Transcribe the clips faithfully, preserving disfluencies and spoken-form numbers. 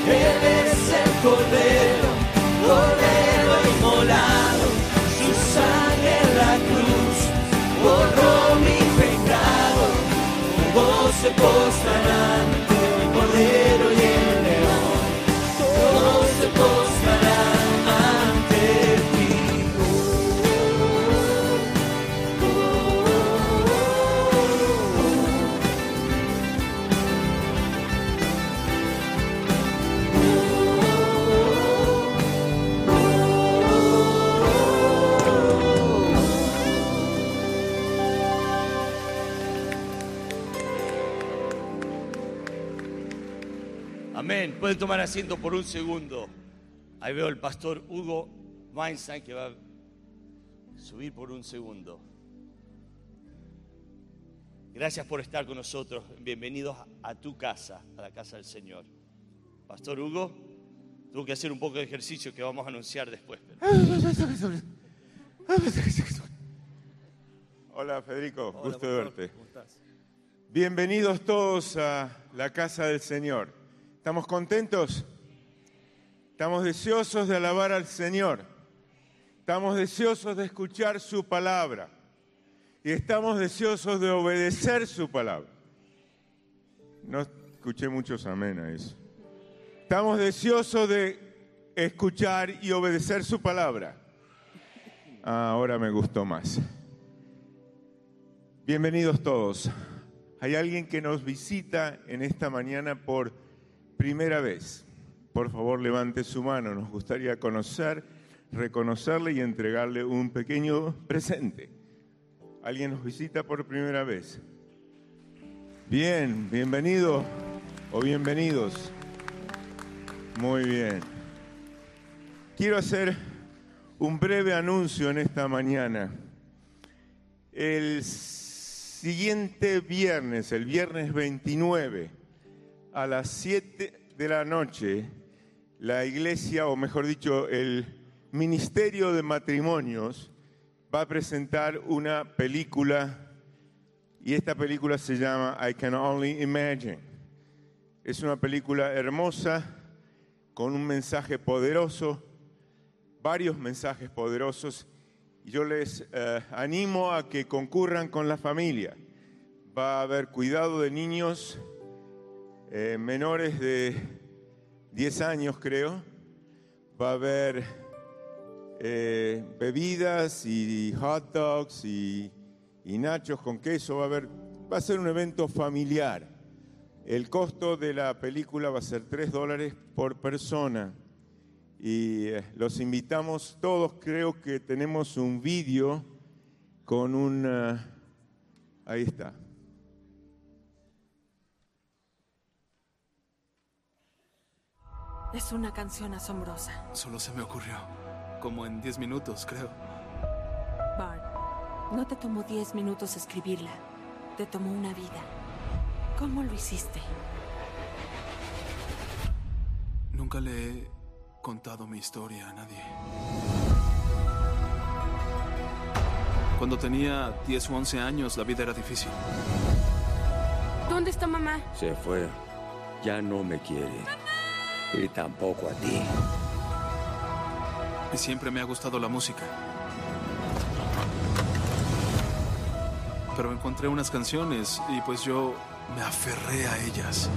Él es el Cordero, Cordero inmolado, su sangre en la cruz borró mi pecado. Todos se postrarán ante el Cordero y el León, todos se postrarán ante ti. Amén. Pueden tomar asiento por un segundo. Ahí veo al pastor Hugo Weinstein que va a subir por un segundo. Gracias por estar con nosotros. Bienvenidos a tu casa, a la casa del Señor. Pastor Hugo, tuvo que hacer un poco de ejercicio que vamos a anunciar después. Hola Federico, Hola, gusto de verte. ¿Cómo estás? Bienvenidos todos a la casa del Señor. ¿Estamos contentos? Estamos deseosos de alabar al Señor. Estamos deseosos de escuchar su palabra. Y estamos deseosos de obedecer su palabra. No escuché muchos amén a eso. Estamos deseosos de escuchar y obedecer su palabra. Ah, ahora me gustó más. Bienvenidos todos. Hay alguien que nos visita en esta mañana por primera vez. Por favor, levante su mano. Nos gustaría conocer, reconocerle y entregarle un pequeño presente. ¿Alguien nos visita por primera vez? Bien, bienvenido o bienvenidos. Muy bien. Quiero hacer un breve anuncio en esta mañana. El siguiente viernes, el viernes veintinueve, a las siete de la noche, la iglesia, o mejor dicho, el Ministerio de Matrimonios va a presentar una película, y esta película se llama I Can Only Imagine. Es una película hermosa, con un mensaje poderoso, varios mensajes poderosos, y yo les eh, animo a que concurran con la familia. Va a haber cuidado de niños eh, menores de diez años, creo. Va a haber eh, bebidas y hot dogs y, y nachos con queso. Va a haber, va a ser un evento familiar. El costo de la película va a ser tres dólares por persona. Y eh, los invitamos todos. Creo que tenemos un vídeo con un... Uh, ahí está. Es una canción asombrosa. Solo se me ocurrió. Como en diez minutos, creo. Bart, no te tomó diez minutos escribirla. Te tomó una vida. ¿Cómo lo hiciste? Nunca le he contado mi historia a nadie. Cuando tenía diez u once años, la vida era difícil. ¿Dónde está mamá? Se fue. Ya no me quiere. Y tampoco a ti. Y siempre me ha gustado la música. Pero encontré unas canciones y pues yo me aferré a ellas.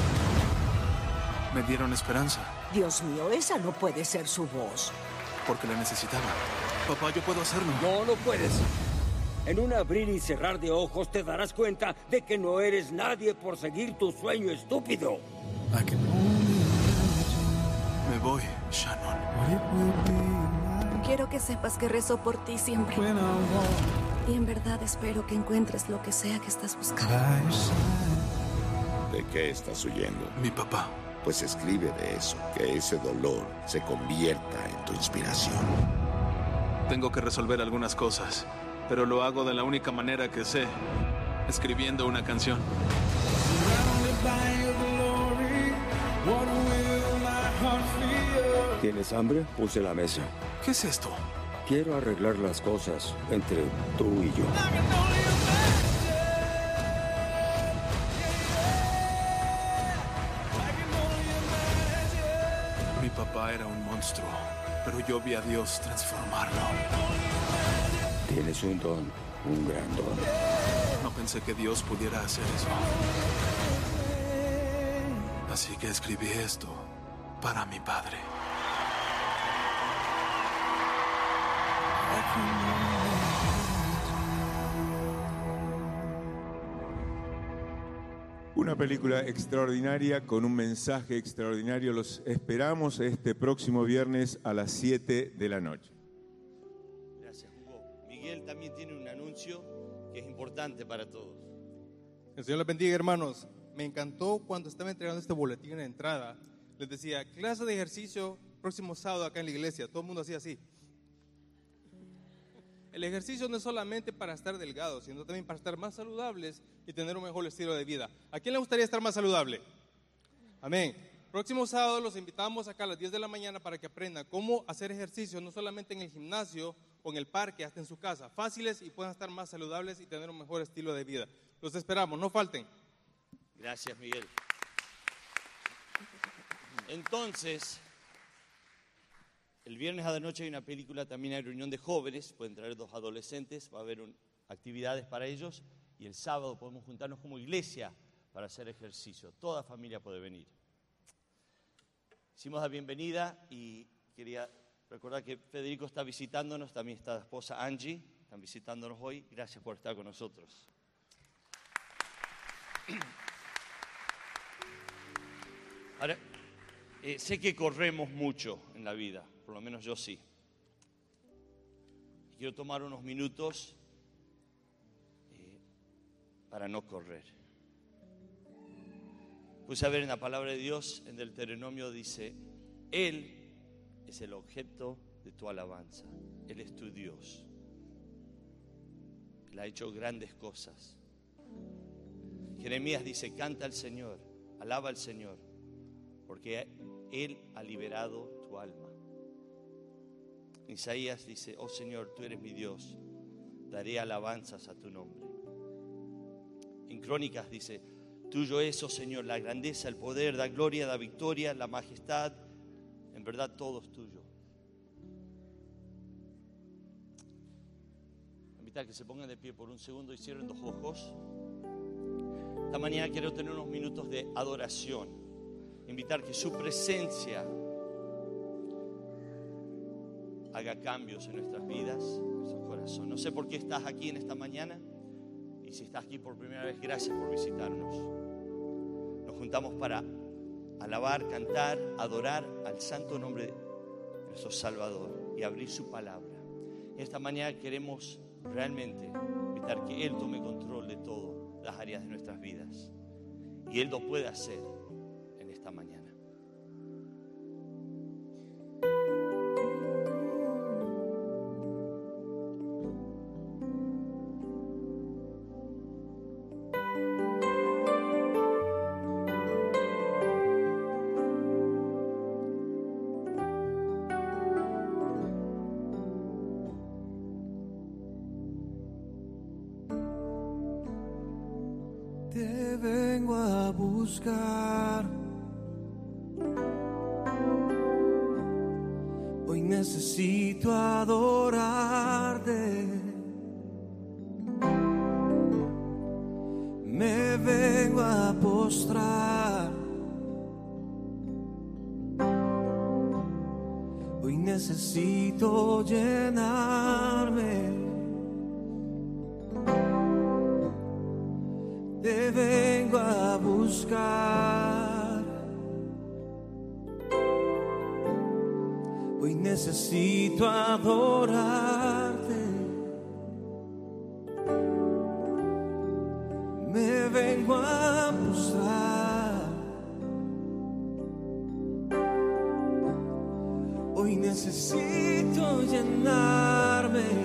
Me dieron esperanza. Dios mío, esa no puede ser su voz. Porque la necesitaba. Papá, yo puedo hacerlo. No, no puedes. En un abrir y cerrar de ojos te darás cuenta de que no eres nadie por seguir tu sueño estúpido. I can... Me voy, Shannon. Quiero que sepas que rezo por ti siempre. Y en verdad espero que encuentres lo que sea que estás buscando. ¿De qué estás huyendo? Mi papá. Pues escribe de eso, que ese dolor se convierta en tu inspiración. Tengo que resolver algunas cosas, pero lo hago de la única manera que sé, escribiendo una canción. ¿Tienes hambre? Puse la mesa. ¿Qué es esto? Quiero arreglar las cosas entre tú y yo. Mi papá era un monstruo, pero yo vi a Dios transformarlo. Tienes un don, un gran don. No pensé que Dios pudiera hacer eso. Así que escribí esto para mi padre. Una película extraordinaria con un mensaje extraordinario. Los esperamos este próximo viernes a las siete de la noche. Gracias, Hugo. Miguel también tiene un anuncio que es importante para todos. El Señor les bendiga, hermanos. Me encantó cuando estaba entregando este boletín en la entrada. Les decía, clase de ejercicio próximo sábado acá en la iglesia. Todo el mundo hacía así. El ejercicio no es solamente para estar delgados, sino también para estar más saludables y tener un mejor estilo de vida. ¿A quién le gustaría estar más saludable? Amén. Próximo sábado los invitamos acá a las diez de la mañana para que aprendan cómo hacer ejercicio, no solamente en el gimnasio o en el parque, hasta en su casa. Fáciles y puedan estar más saludables y tener un mejor estilo de vida. Los esperamos, no falten. Gracias, Miguel. Entonces, el viernes a la noche hay una película, también hay reunión de jóvenes, pueden traer dos adolescentes, va a haber un, actividades para ellos, y el sábado podemos juntarnos como iglesia para hacer ejercicio. Toda familia puede venir. Hicimos la bienvenida y quería recordar que Federico está visitándonos, también está la esposa Angie, están visitándonos hoy. Gracias por estar con nosotros. Ahora, eh, sé que corremos mucho en la vida, por lo menos yo sí. Quiero tomar unos minutos eh, para no correr. Puse a ver en la palabra de Dios, en Deuteronomio dice, Él es el objeto de tu alabanza, Él es tu Dios. Él ha hecho grandes cosas. Jeremías dice, canta al Señor, alaba al Señor, porque Él ha liberado tu alma. Isaías dice, oh Señor, tú eres mi Dios, daré alabanzas a tu nombre. En Crónicas dice, tuyo es, oh Señor, la grandeza, el poder, la gloria, la victoria, la majestad, en verdad todo es tuyo. Voy a invitar a que se pongan de pie por un segundo y cierren los ojos. Esta mañana quiero tener unos minutos de adoración. Invitar que su presencia haga cambios en nuestras vidas, en nuestros corazones. No sé por qué estás aquí en esta mañana, y si estás aquí por primera vez, gracias por visitarnos. Nos juntamos para alabar, cantar, adorar al santo nombre de nuestro Salvador y abrir su palabra. Esta mañana queremos realmente invitar que Él tome control de todas las áreas de nuestras vidas, y Él lo puede hacer en esta mañana. Te vengo a buscar. Hoy necesito adorarte. Me vengo a postrar. Hoy necesito llenarme. Te vengo a buscar. Hoy necesito adorarte. Me vengo a postrar. Hoy necesito llenarme.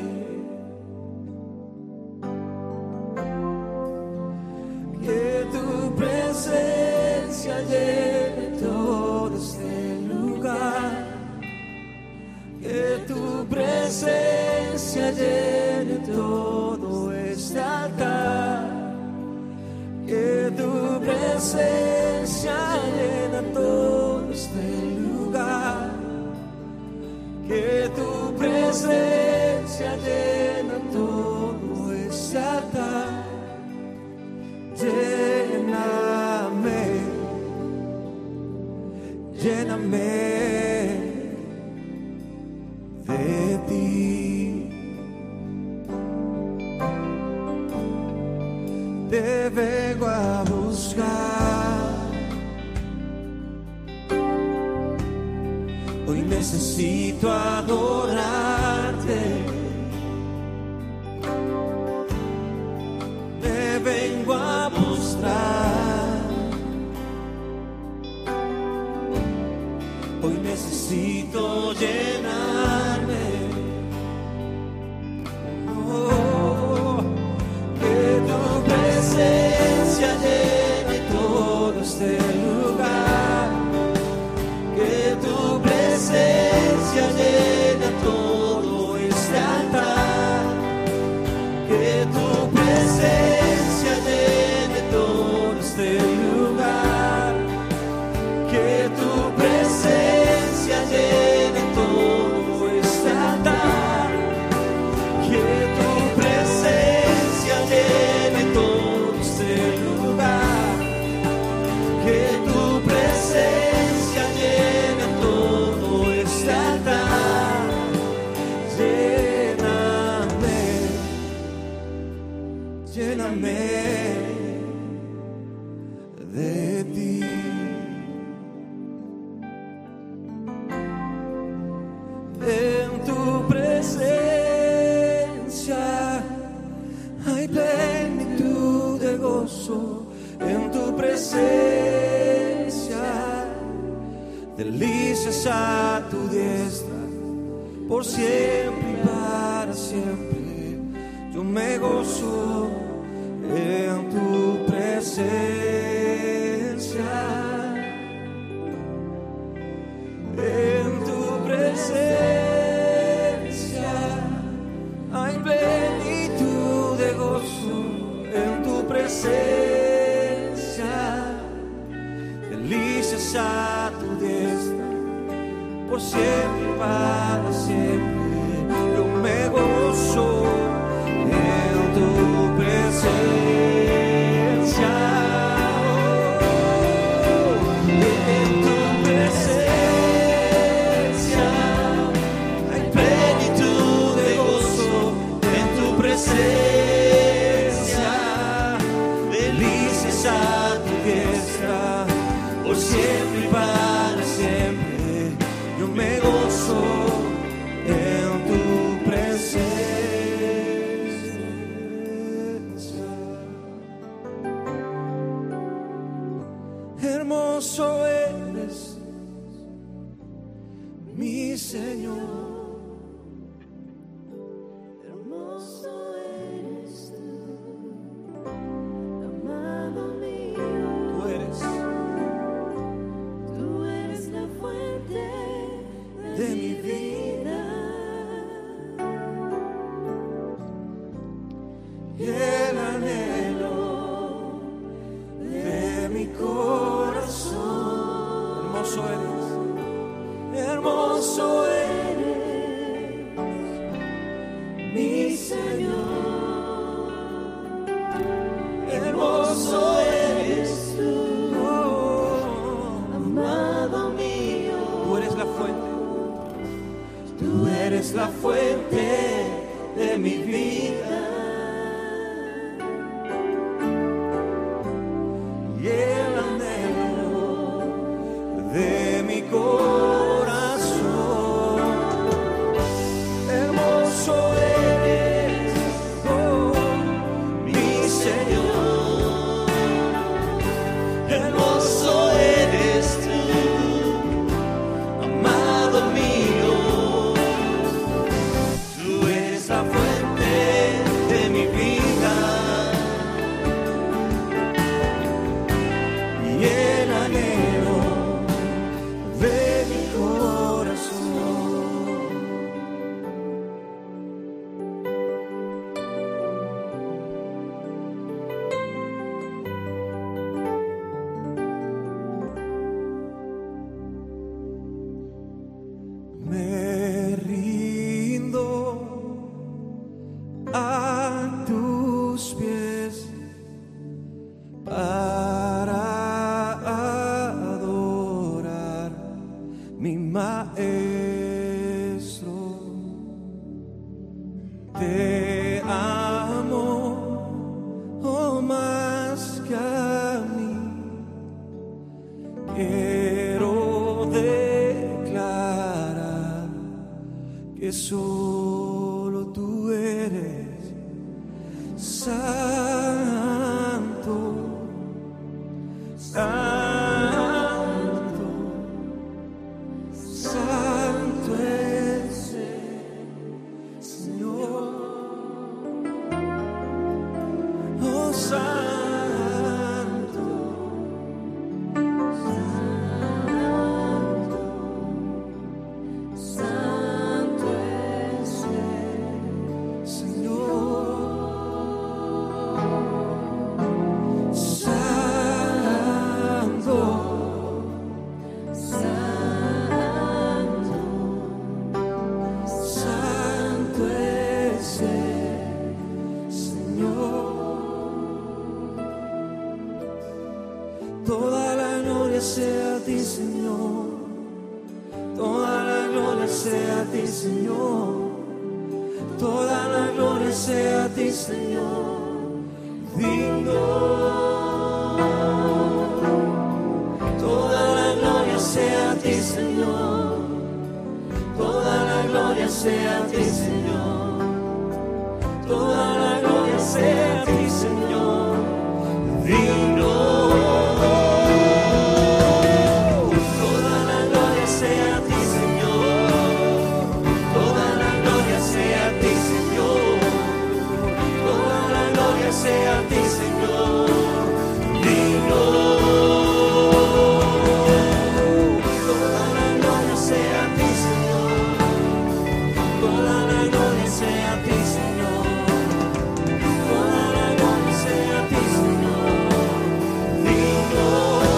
Presencia llene todo este lugar, que tu presencia llene todo este altar, que tu presencia llene todo este lugar. presencia llena todo este altar. Lléname, lléname de ti. Te vengo a buscar. Hoy necesito adorarte. Te vengo a buscar. Hoy necesito llenarme. Oh, que tu presencia llene todo este lugar. Que tu presencia llena todo este altar. Que tu presencia llene todo este lugar. Que tu presencia llene todo este altar. Que tu presencia llene todo este lugar. Que tu presencia llene todo este altar. Lléname, lléname de ti. En tu presencia hay plenitud de gozo. En tu presencia delicias a tu diestra. Por siempre y para siempre yo me gozo en tu presencia. En tu presencia hay plenitud de gozo. En tu presencia delicias a tu diestra. Por siempre y para siempre yo me gozo en tu presencia. En tu presencia hay plenitud de gozo. En tu presencia delicias a tu diestra. Por siempre y para siempre yo me gozo en tu presencia. Hermoso eres, mi Señor. Hermoso eres tú, amado mío. Tú eres, tú eres la fuente de mi vida y el anhelo de mi corazón. Hermoso eres, hermoso eres, mi Señor. Hermoso eres tú, oh, amado mío. Tú eres la fuente. Tú eres la fuente de mi vida y el anhelo de mi corazón. Hermoso eres, oh, mi Señor. Hermoso eres tú, amado mío. Tú eres la fuente de mi vida y el anhelo mi maestro. Te amo, oh, más que a mí. Quiero declarar que solo tú eres santo, santo, santo es el Señor. Oh, santo. Toda la gloria sea a ti, Señor. Toda la gloria sea a ti, Señor. Toda la gloria sea a ti, Señor. Digno. Toda la gloria sea a ti, Señor. Toda la gloria sea a ti, Señor. Toda la gloria sea a ti, Señor. Digno. Sea a ti, Señor, digno. Toda la gloria sea a ti, Señor. Toda la gloria sea a ti, Señor. Toda la gloria sea a ti, Señor, digno.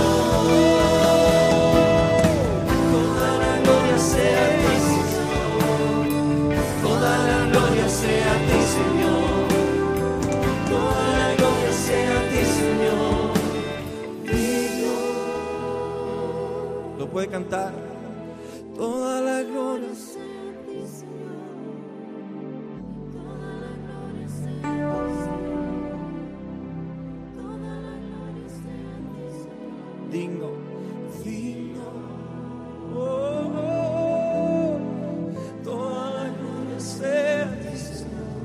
Toda la gloria sea a ti, Señor. Toda la gloria sea a ti, Señor. Toda la gloria sea a ti, Señor. Lo puede cantar. Toda la gloria sea a ti, Señor. Toda la gloria sea a ti, Señor. Toda la gloria sea a ti, Señor. Digno, digno. Oh, oh, oh. Toda la gloria sea a ti, Señor.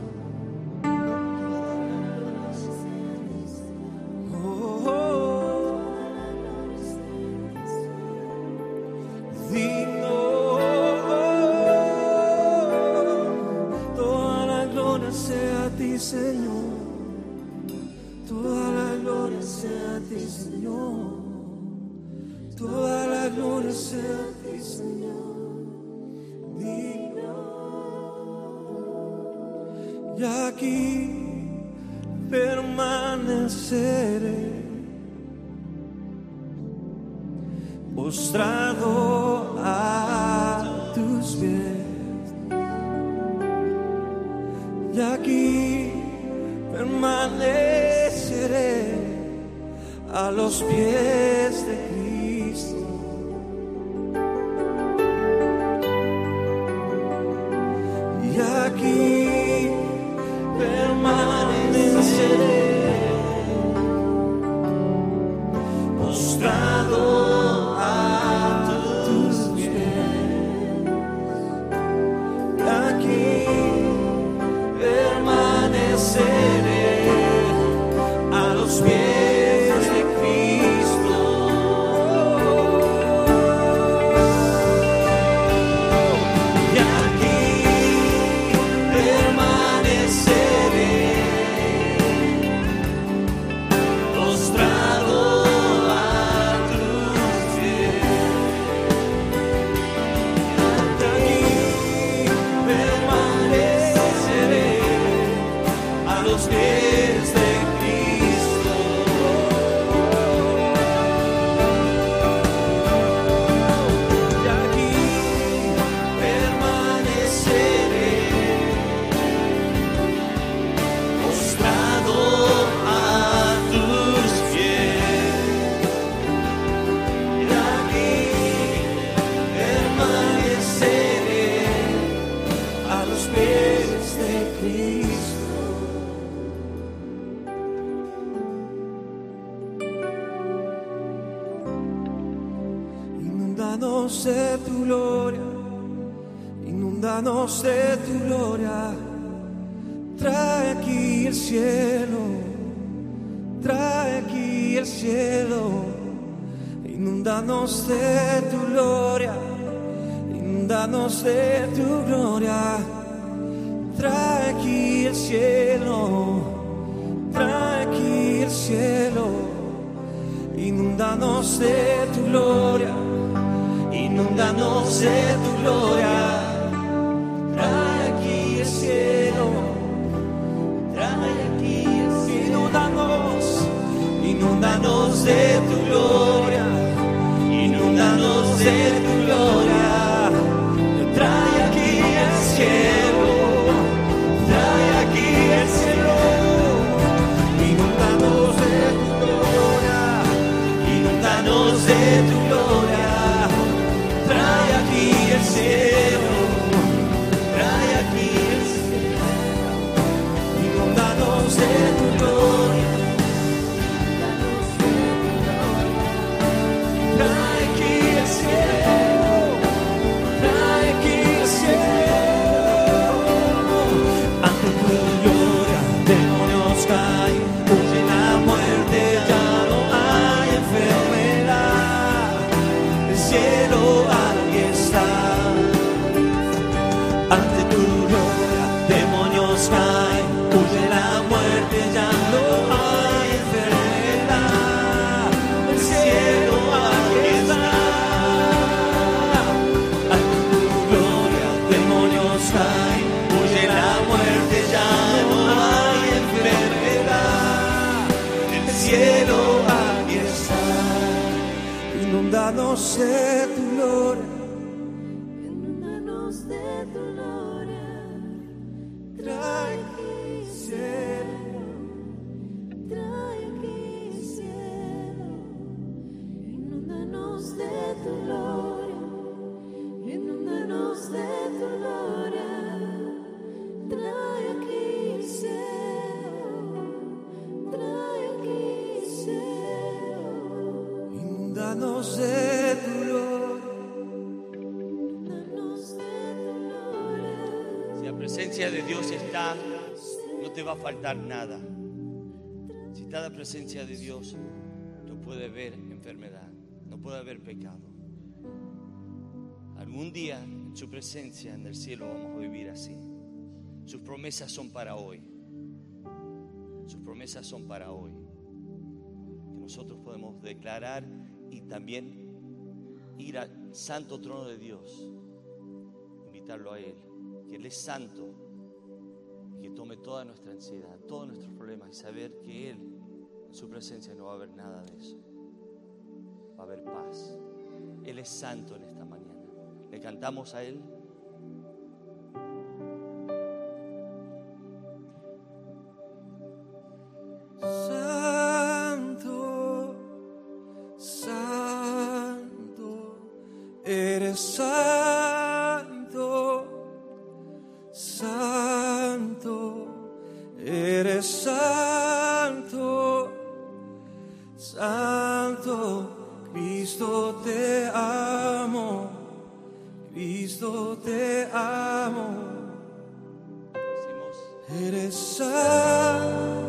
Señor, toda la gloria sea a ti, Señor. Toda la gloria sea a ti, Señor. Digno. Y aquí permaneceré postrado a tus pies. Y aquí permaneceré a los pies de Cristo. Y aquí permaneceré postrado a tus pies. Y aquí permaneceré a los pies de Cristo. Inúndanos de tu gloria, inúndanos de tu gloria. Trae aquí el cielo, trae aquí el cielo. Inúndanos de tu gloria, inúndanos de tu gloria. Trae aquí el cielo, trae aquí el cielo. Inúndanos de tu gloria, inúndanos de tu gloria. Trae aquí el cielo, trae aquí el cielo. Inúndanos, inúndanos de tu gloria, inúndanos de tu gloria. Trae aquí el cielo, trae aquí el cielo. Inúndanos de tu gloria, inúndanos de tu gloria. Trae aquí el cielo, trae aquí el cielo. Inúndanos de tu gloria, inúndanos de tu gloria. Trae aquí el cielo, trae aquí el cielo. Ante tu gloria, demonios caen, huye la muerte, ya no hay enfermedad. El cielo aquí está. Ante tu gloria, demonios caen, huye la muerte, ya no hay enfermedad. El cielo aquí está. Ante tu gloria, demonios caen, huye la muerte, ya no hay enfermedad. El cielo aquí está. Inúndanos de tu gloria, inúndanos de tu gloria. Trae aquí el cielo, trae aquí el cielo. Inúndanos de tu gloria, inúndanos de tu gloria. Trae aquí el cielo, trae aquí el cielo. Inúndanos de tu gloria, inúndanos de tu gloria. Si la presencia de Dios está, no te va a faltar nada. Si está la presencia de Dios, no puede haber enfermedad, no puede haber pecado. Algún día en su presencia en el cielo vamos a vivir así. Sus promesas son para hoy. Sus promesas son para hoy. Que nosotros podemos declarar y también ir al santo trono de Dios, invitarlo a Él, que Él es santo, y que tome toda nuestra ansiedad, todos nuestros problemas, y saber que Él, en su presencia, no va a haber nada de eso. Va a haber paz. Él es santo en esta mañana. Le cantamos a Él. Santo, santo, eres santo, santo, eres santo, santo, Cristo te amo, Cristo te amo, eres santo.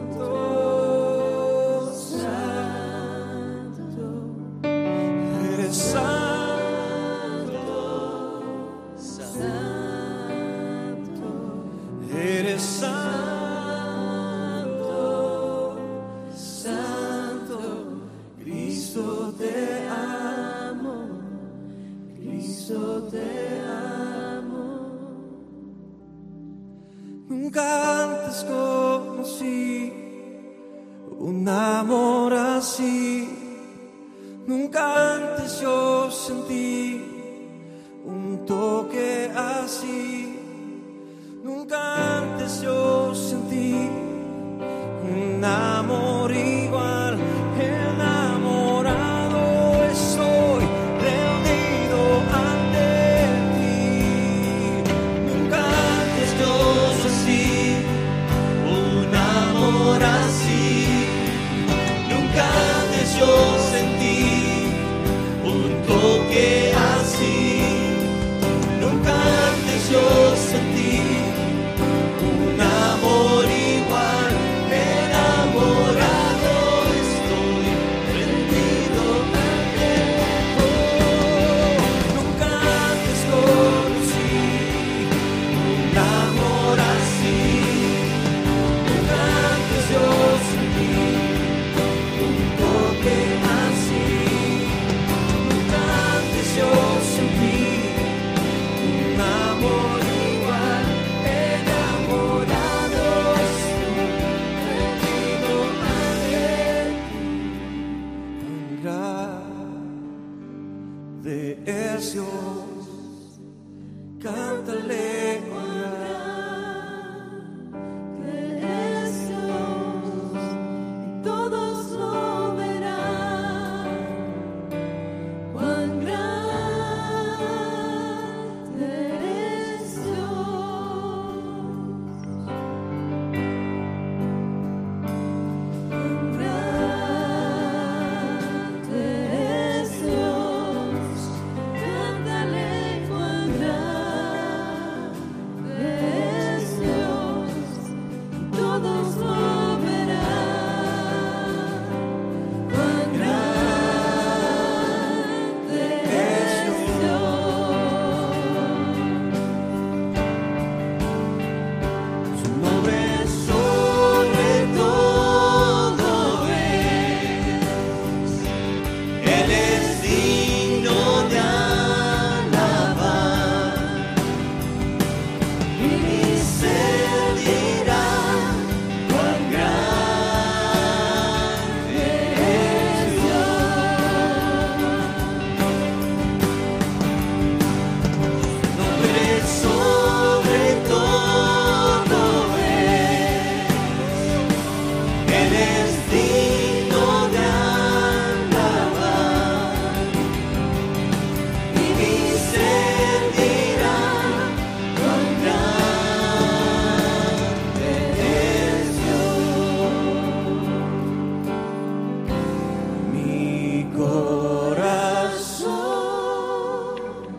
Nunca antes conocí un amor así, nunca antes yo sentí un toque así, nunca antes yo sentí un amor igual, enamorado estoy, rendido ante ti, nunca antes yo sentí un amor así, nunca antes yo sentí un toque grande es Dios, cántale cuán grande es Dios, y todos lo verán, cuán grande es Dios, cuán grande es Dios, cántale cuán grande es Dios, y todos lo verán, cuán grande es Dios. Su nombre sobre todo es, Él es digno de alabar, y se dirá cuán grande es Dios. Nombre sobre todo es, Él es digno de alabar, y se dirá cuán grande es Dios. Mi corazón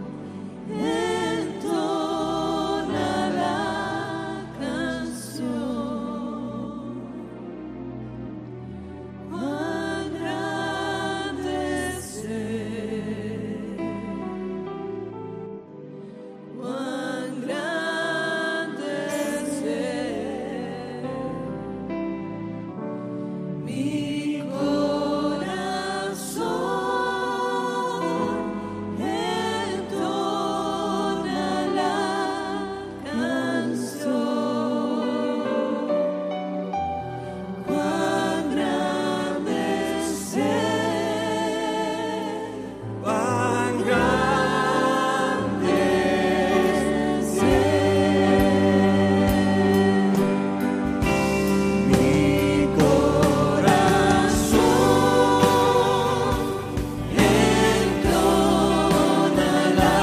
entona la canción, cuán grande es Él, cuán grande es Él. Mi corazón entona la canción, cuán grande es Él, cuán grande es Él. Mi corazón entona la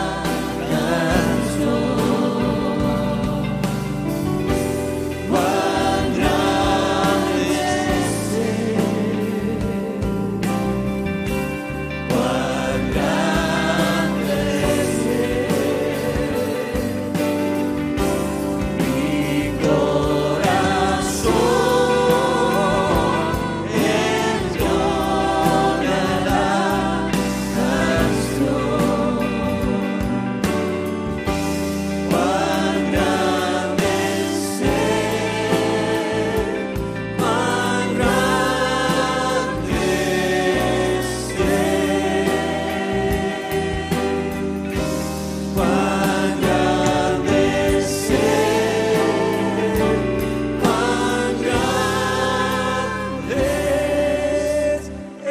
canción, cuán grande es Él, cuán grande es Él. Mi corazón entona la canción, cuán grande es Él, cuán grande es Él, cuán grande es Él, cuán grande es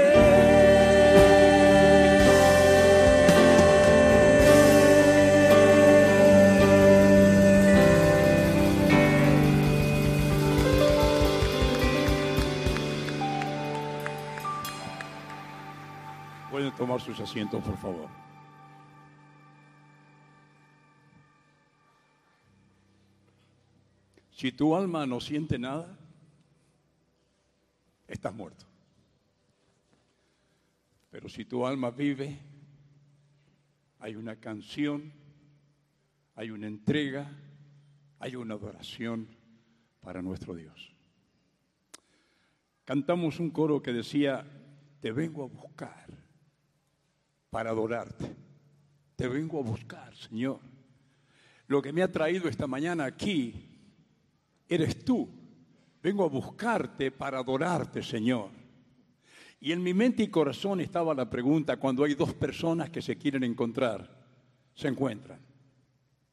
Pueden tomar sus asientos, por favor. Si tu alma no siente nada, estás muerto. Pero si tu alma vive, hay una canción, hay una entrega, hay una adoración para nuestro Dios. Cantamos un coro que decía: te vengo a buscar para adorarte. Te vengo a buscar, Señor. Lo que me ha traído esta mañana aquí eres tú. Vengo a buscarte para adorarte, Señor. Y en mi mente y corazón estaba la pregunta: cuando hay dos personas que se quieren encontrar, se encuentran.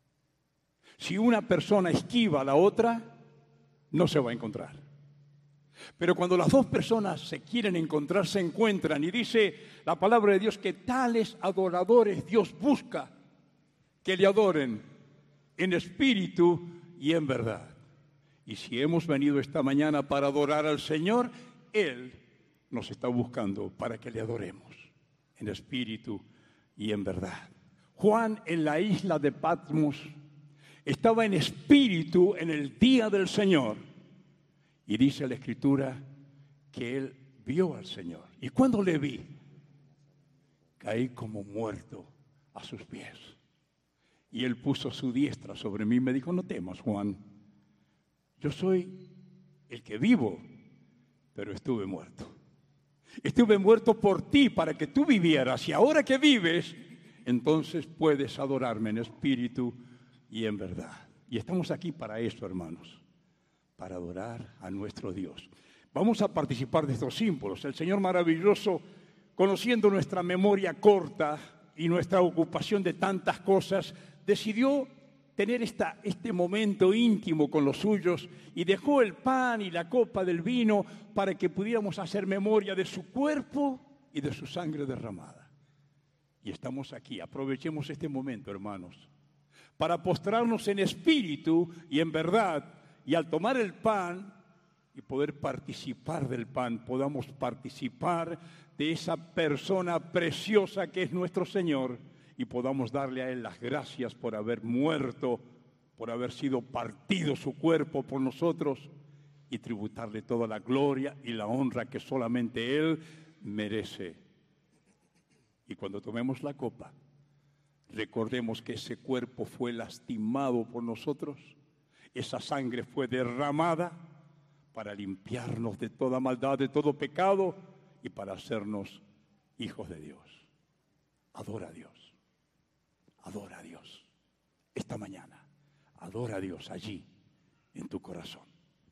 Si una persona esquiva a la otra, no se va a encontrar. Pero cuando las dos personas se quieren encontrar, se encuentran. Y dice la palabra de Dios que tales adoradores Dios busca que le adoren en espíritu y en verdad. Y si hemos venido esta mañana para adorar al Señor, Él nos está buscando para que le adoremos en espíritu y en verdad. Juan en la isla de Patmos estaba en espíritu en el día del Señor. Y dice la Escritura que él vio al Señor. Y cuando le vi, caí como muerto a sus pies. Y él puso su diestra sobre mí y me dijo: no temas, Juan, yo soy el que vivo, pero estuve muerto. Estuve muerto por ti para que tú vivieras. Y ahora que vives, entonces puedes adorarme en espíritu y en verdad. Y estamos aquí para eso, hermanos, para adorar a nuestro Dios. Vamos a participar de estos símbolos. El Señor maravilloso, conociendo nuestra memoria corta y nuestra ocupación de tantas cosas, decidió tener esta, este momento íntimo con los suyos y dejó el pan y la copa del vino para que pudiéramos hacer memoria de su cuerpo y de su sangre derramada. Y estamos aquí, aprovechemos este momento, hermanos, para postrarnos en espíritu y en verdad, y al tomar el pan y poder participar del pan, podamos participar de esa persona preciosa que es nuestro Señor, y podamos darle a Él las gracias por haber muerto, por haber sido partido su cuerpo por nosotros, y tributarle toda la gloria y la honra que solamente Él merece. Y cuando tomemos la copa, recordemos que ese cuerpo fue lastimado por nosotros, esa sangre fue derramada para limpiarnos de toda maldad, de todo pecado, y para hacernos hijos de Dios. Adora a Dios. Adora a Dios esta mañana. Adora a Dios allí, en tu corazón.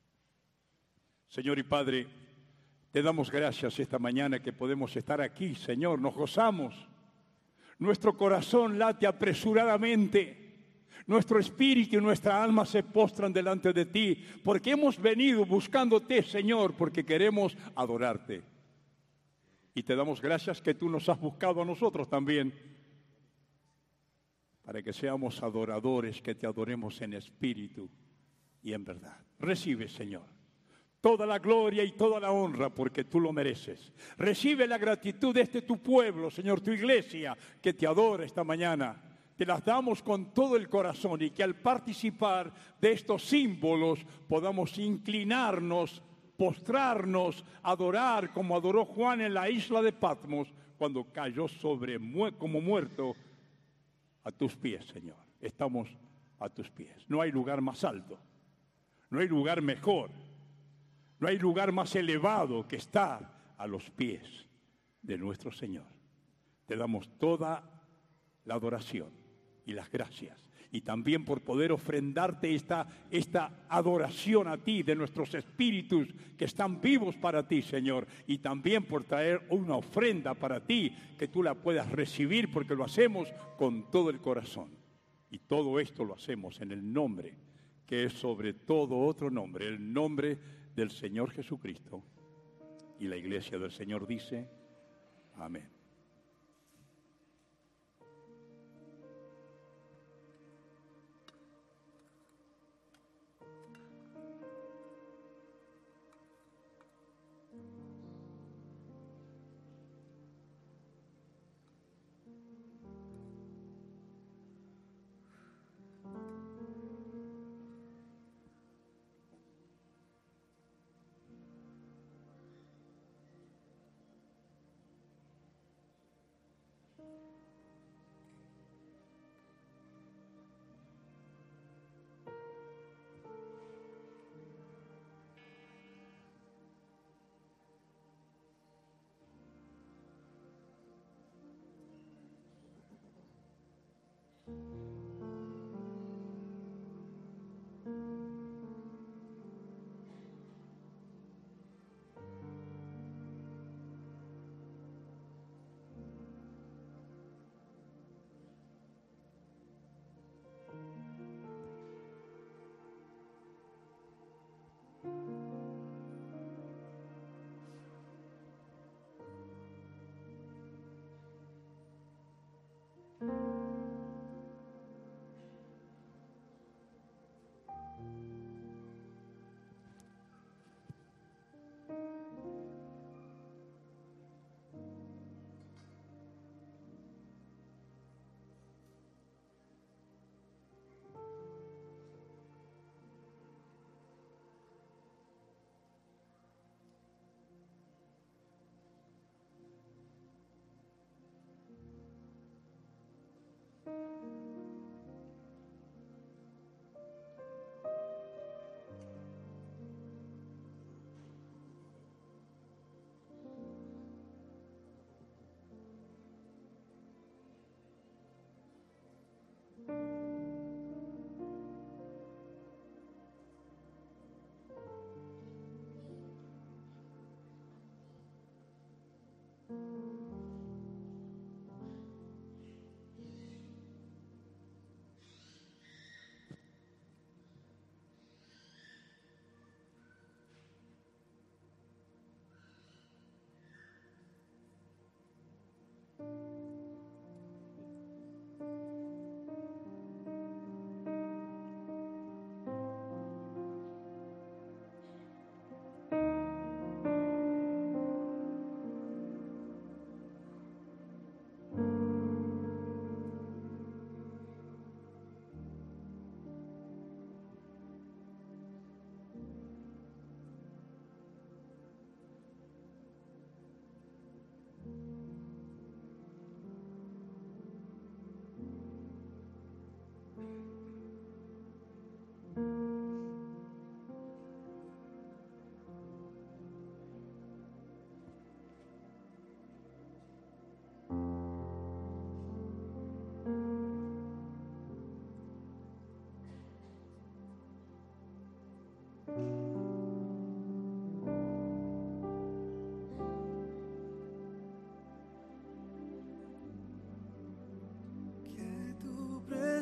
Señor y Padre, te damos gracias esta mañana que podemos estar aquí, Señor. Nos gozamos. Nuestro corazón late apresuradamente. Nuestro espíritu y nuestra alma se postran delante de ti, porque hemos venido buscándote, Señor, porque queremos adorarte. Y te damos gracias que tú nos has buscado a nosotros también, para que seamos adoradores, que te adoremos en espíritu y en verdad. Recibe, Señor, toda la gloria y toda la honra, porque tú lo mereces. Recibe la gratitud de este tu pueblo, Señor, tu iglesia, que te adora esta mañana. Te las damos con todo el corazón, y que al participar de estos símbolos podamos inclinarnos, postrarnos, adorar como adoró Juan en la isla de Patmos cuando cayó sobre como muerto a tus pies, Señor. Estamos a tus pies. No hay lugar más alto, no hay lugar mejor, no hay lugar más elevado que estar a los pies de nuestro Señor. Te damos toda la adoración y las gracias, y también por poder ofrendarte esta, esta adoración a ti, de nuestros espíritus que están vivos para ti, Señor, y también por traer una ofrenda para ti, que tú la puedas recibir, porque lo hacemos con todo el corazón. Y todo esto lo hacemos en el nombre que es sobre todo otro nombre, el nombre del Señor Jesucristo. Y la iglesia del Señor dice, amén.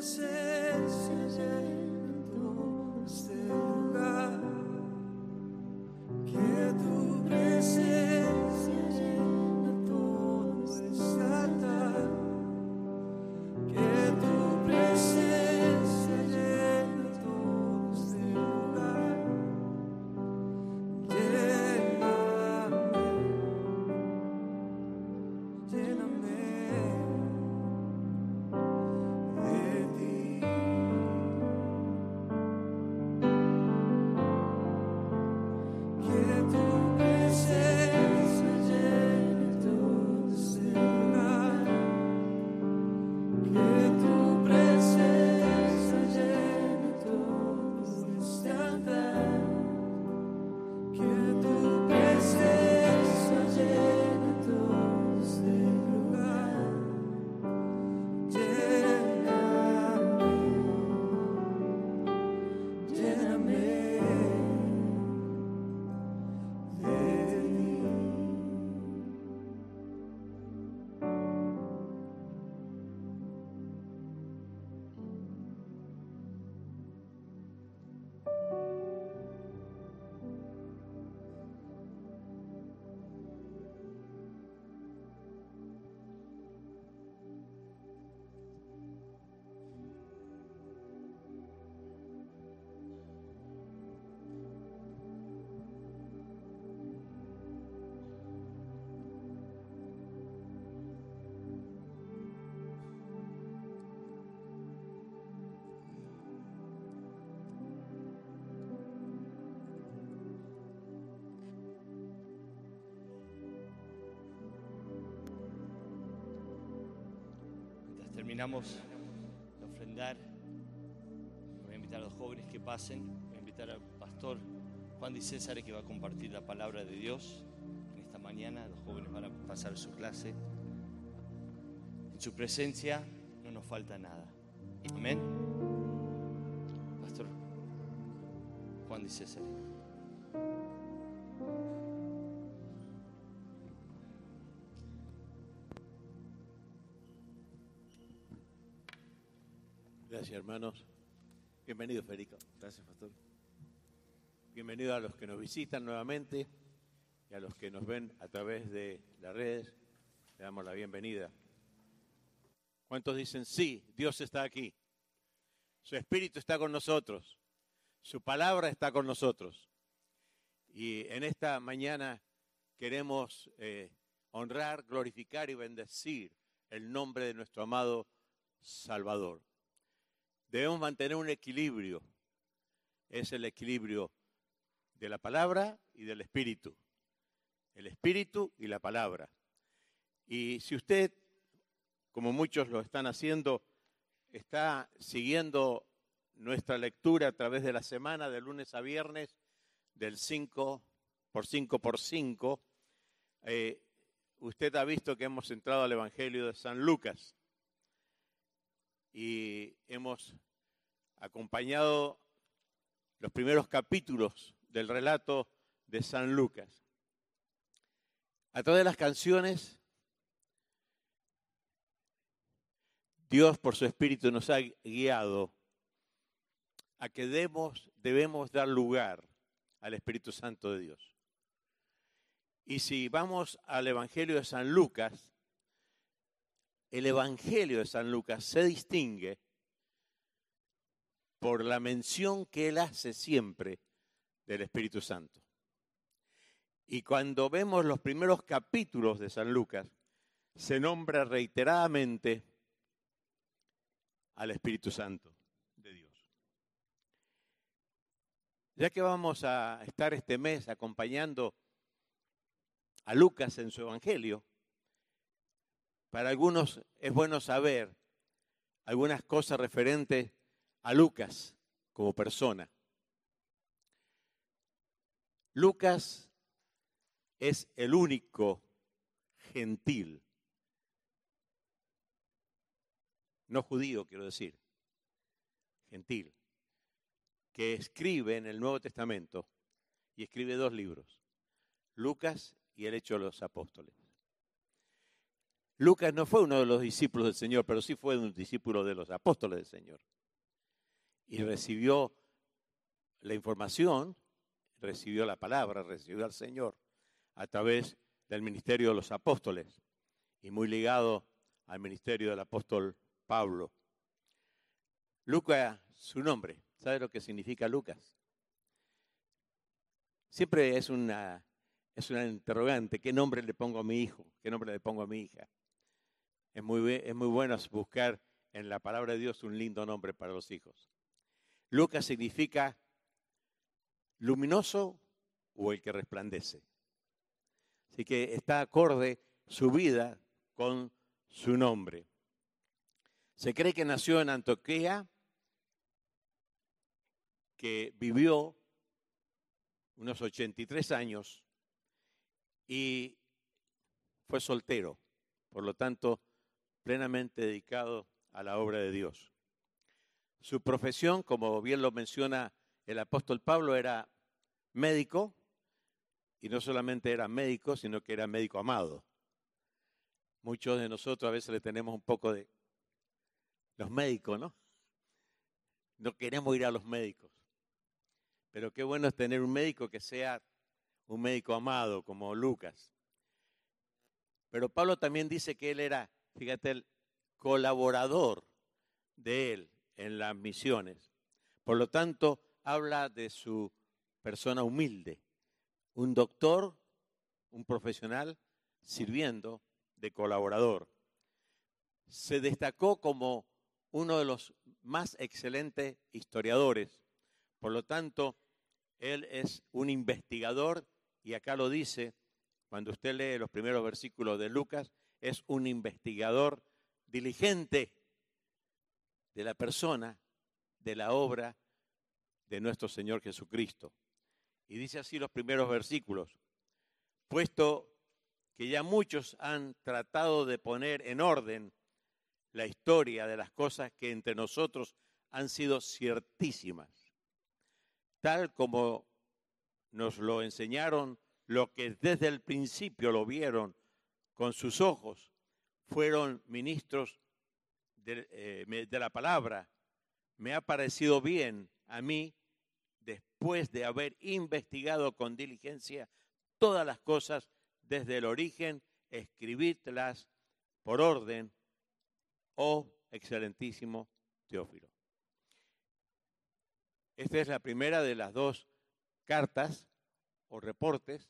presencia llene todo este lugar, que tu presencia llene todo este altar, que tu presencia llene todo este lugar. Lléname, lléname de ti. Que tu presencia llene todo este lugar, que tu presencia llene todo este altar, que tu presencia llene todo este lugar. Lléname, lléname de ti. Mientras terminamos de ofrendar, voy a invitar a los jóvenes que pasen. Voy a invitar al pastor Juan Di César, que va a compartir la palabra de Dios en esta mañana. Los jóvenes van a pasar su clase. En su presencia no nos falta nada. Amén. Pastor Juan Di César. Gracias, hermanos. Bienvenido, Federico. Gracias, pastor. Bienvenido a los que nos visitan nuevamente y a los que nos ven a través de las redes. Le damos la bienvenida. ¿Cuántos dicen sí, Dios está aquí? Su Espíritu está con nosotros. Su palabra está con nosotros. Y en esta mañana queremos eh, honrar, glorificar y bendecir el nombre de nuestro amado Salvador. Debemos mantener un equilibrio. Es el equilibrio de la palabra y del espíritu. El espíritu y la palabra. Y si usted, como muchos lo están haciendo, está siguiendo nuestra lectura a través de la semana, de lunes a viernes, del cinco por cinco por cinco, eh, usted ha visto que hemos entrado al Evangelio de San Lucas. Y hemos acompañado los primeros capítulos del relato de San Lucas. A través de las canciones, Dios por su Espíritu nos ha guiado a que debemos, debemos dar lugar al Espíritu Santo de Dios. Y si vamos al Evangelio de San Lucas, el Evangelio de San Lucas se distingue por la mención que él hace siempre del Espíritu Santo. Y cuando vemos los primeros capítulos de San Lucas, se nombra reiteradamente al Espíritu Santo de Dios. Ya que vamos a estar este mes acompañando a Lucas en su Evangelio, para algunos es bueno saber algunas cosas referentes a Lucas como persona. Lucas es el único gentil, no judío quiero decir, gentil, que escribe en el Nuevo Testamento y escribe dos libros, Lucas y el Hecho de los Apóstoles. Lucas no fue uno de los discípulos del Señor, pero sí fue un discípulo de los apóstoles del Señor. Y recibió la información, recibió la palabra, recibió al Señor a través del ministerio de los apóstoles y muy ligado al ministerio del apóstol Pablo. Lucas, su nombre, ¿sabe lo que significa Lucas? Siempre es una, es una interrogante, ¿qué nombre le pongo a mi hijo? ¿Qué nombre le pongo a mi hija? Es muy, es muy bueno buscar en la palabra de Dios un lindo nombre para los hijos. Lucas significa luminoso o el que resplandece. Así que está acorde su vida con su nombre. Se cree que nació en Antioquía, que vivió unos ochenta y tres años y fue soltero, por lo tanto, plenamente dedicado a la obra de Dios. Su profesión, como bien lo menciona el apóstol Pablo, era médico, y no solamente era médico, sino que era médico amado. Muchos de nosotros a veces le tenemos un poco de los médicos, ¿no? No queremos ir a los médicos. Pero qué bueno es tener un médico que sea un médico amado, como Lucas. Pero Pablo también dice que él era, fíjate, el colaborador de él en las misiones. Por lo tanto, habla de su persona humilde. Un doctor, un profesional, sirviendo de colaborador. Se destacó como uno de los más excelentes historiadores. Por lo tanto, él es un investigador, y acá lo dice, cuando usted lee los primeros versículos de Lucas, es un investigador diligente de la persona, de la obra de nuestro Señor Jesucristo. Y dice así los primeros versículos: puesto que ya muchos han tratado de poner en orden la historia de las cosas que entre nosotros han sido ciertísimas, tal como nos lo enseñaron, lo que desde el principio lo vieron con sus ojos, fueron ministros de, eh, de la palabra. Me ha parecido bien a mí, después de haber investigado con diligencia todas las cosas desde el origen, escribírtelas por orden, oh excelentísimo Teófilo. Esta es la primera de las dos cartas o reportes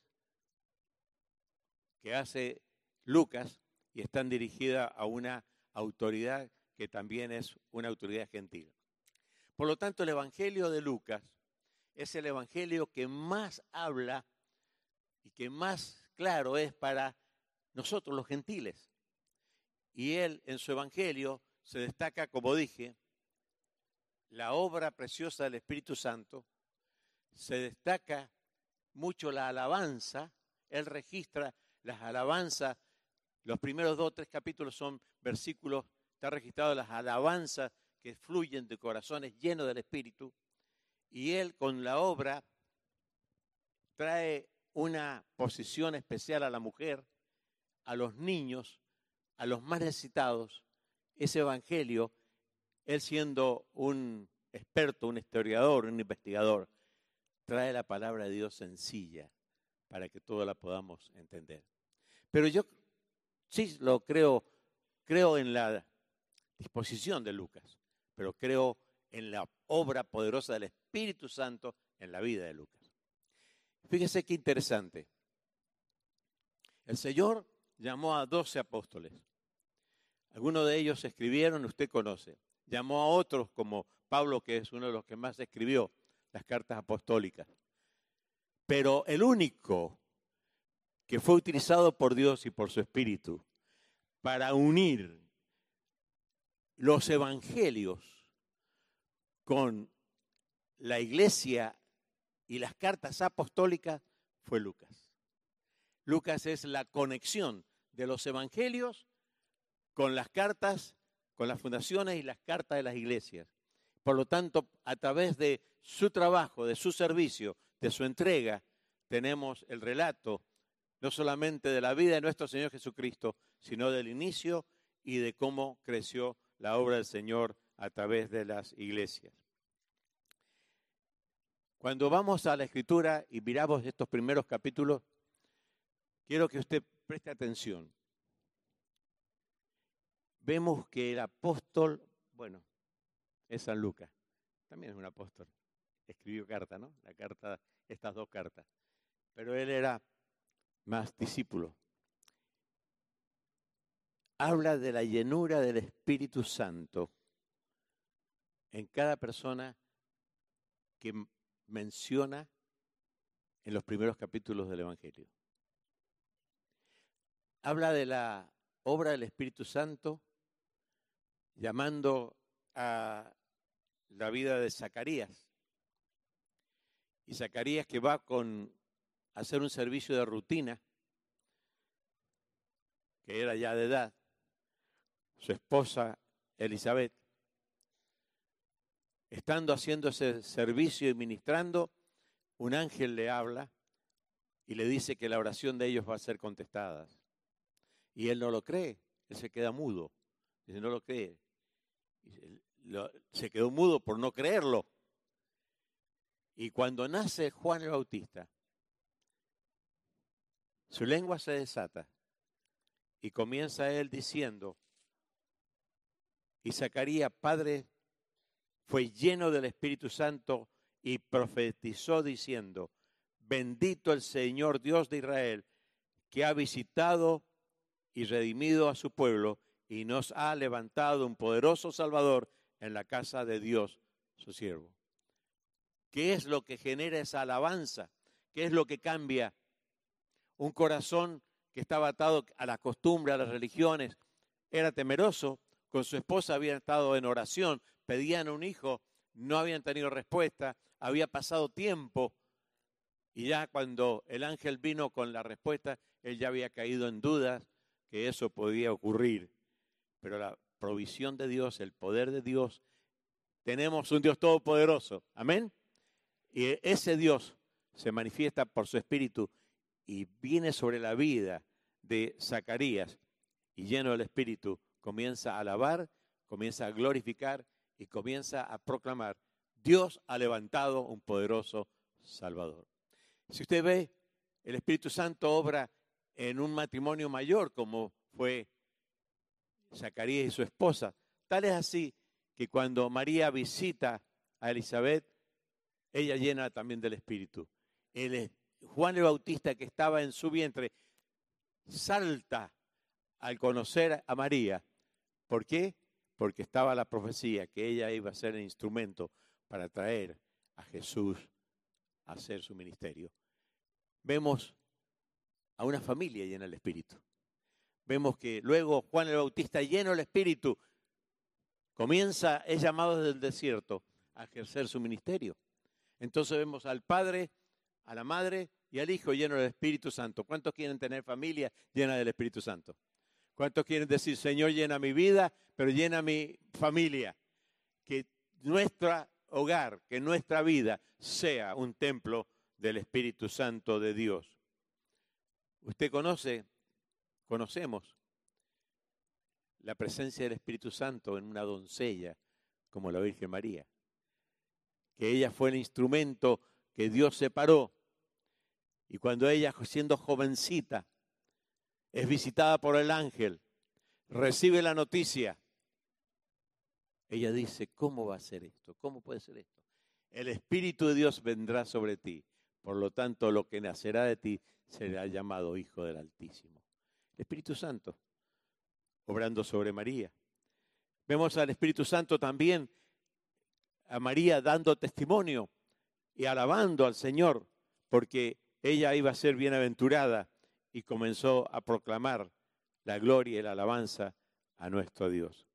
que hace Lucas y están dirigidas a una autoridad que también es una autoridad gentil. Por lo tanto, el Evangelio de Lucas es el Evangelio que más habla y que más claro es para nosotros los gentiles. Y él en su Evangelio se destaca, como dije, la obra preciosa del Espíritu Santo, se destaca mucho la alabanza, él registra las alabanzas, los primeros dos o tres capítulos son versículos, está registrado las alabanzas que fluyen de corazones llenos del Espíritu, y él con la obra trae una posición especial a la mujer, a los niños, a los más necesitados. Ese evangelio, él siendo un experto, un historiador, un investigador, trae la palabra de Dios sencilla para que todos la podamos entender. Pero yo sí lo creo, creo en la disposición de Lucas, pero creo en la obra poderosa del Espíritu Santo en la vida de Lucas. Fíjese qué interesante. El Señor llamó a doce apóstoles. Algunos de ellos escribieron, usted conoce. Llamó a otros como Pablo, que es uno de los que más escribió las cartas apostólicas. Pero el único que fue utilizado por Dios y por su Espíritu para unir los evangelios con la iglesia y las cartas apostólicas fue Lucas. Lucas es la conexión de los evangelios con las cartas, con las fundaciones y las cartas de las iglesias. Por lo tanto, a través de su trabajo, de su servicio, de su entrega, tenemos el relato, no no solamente de la vida de nuestro Señor Jesucristo, sino del inicio y de cómo creció la obra del Señor a través de las iglesias. Cuando vamos a la Escritura y miramos estos primeros capítulos, quiero que usted preste atención. Vemos que el apóstol, bueno, es San Lucas, también es un apóstol, escribió carta, ¿no? La carta, estas dos cartas, pero él era más discípulo. Habla de la llenura del Espíritu Santo en cada persona que menciona en los primeros capítulos del Evangelio. Habla de la obra del Espíritu Santo llamando a la vida de Zacarías. Y Zacarías, que va con a hacer un servicio de rutina, que era ya de edad, su esposa Elizabeth, estando haciendo ese servicio y ministrando, un ángel le habla y le dice que la oración de ellos va a ser contestada. Y él no lo cree, él se queda mudo, dice, no lo cree. Se quedó mudo por no creerlo. Y cuando nace Juan el Bautista, su lengua se desata y comienza él diciendo, y Zacarías, padre, fue lleno del Espíritu Santo y profetizó diciendo, bendito el Señor Dios de Israel, que ha visitado y redimido a su pueblo y nos ha levantado un poderoso Salvador en la casa de Dios, su siervo. ¿Qué es lo que genera esa alabanza? ¿Qué es lo que cambia? Un corazón que estaba atado a la costumbre, a las religiones, era temeroso, con su esposa habían estado en oración, pedían un hijo, no habían tenido respuesta, había pasado tiempo y ya cuando el ángel vino con la respuesta, él ya había caído en dudas que eso podía ocurrir. Pero la provisión de Dios, el poder de Dios, tenemos un Dios todopoderoso, amén. Y ese Dios se manifiesta por su Espíritu y viene sobre la vida de Zacarías y lleno del Espíritu comienza a alabar, comienza a glorificar y comienza a proclamar, Dios ha levantado un poderoso Salvador. Si usted ve, el Espíritu Santo obra en un matrimonio mayor como fue Zacarías y su esposa. Tal es así que cuando María visita a Elizabeth, ella llena también del Espíritu. El Juan el Bautista, que estaba en su vientre, salta al conocer a María. ¿Por qué? Porque estaba la profecía que ella iba a ser el instrumento para traer a Jesús a hacer su ministerio. Vemos a una familia llena del Espíritu. Vemos que luego Juan el Bautista, lleno del Espíritu, comienza, es llamado desde el desierto a ejercer su ministerio. Entonces vemos al Padre, a la Madre y al Hijo lleno del Espíritu Santo. ¿Cuántos quieren tener familia llena del Espíritu Santo? ¿Cuántos quieren decir, Señor, llena mi vida, pero llena mi familia? Que nuestro hogar, que nuestra vida sea un templo del Espíritu Santo de Dios. Usted conoce, conocemos la presencia del Espíritu Santo en una doncella como la Virgen María. Que ella fue el instrumento que Dios separó. Y cuando ella, siendo jovencita, es visitada por el ángel, recibe la noticia, ella dice, ¿cómo va a ser esto? ¿Cómo puede ser esto? El Espíritu de Dios vendrá sobre ti, por lo tanto lo que nacerá de ti será llamado Hijo del Altísimo. El Espíritu Santo, obrando sobre María. Vemos al Espíritu Santo también, a María dando testimonio y alabando al Señor, porque ella iba a ser bienaventurada y comenzó a proclamar la gloria y la alabanza a nuestro Dios.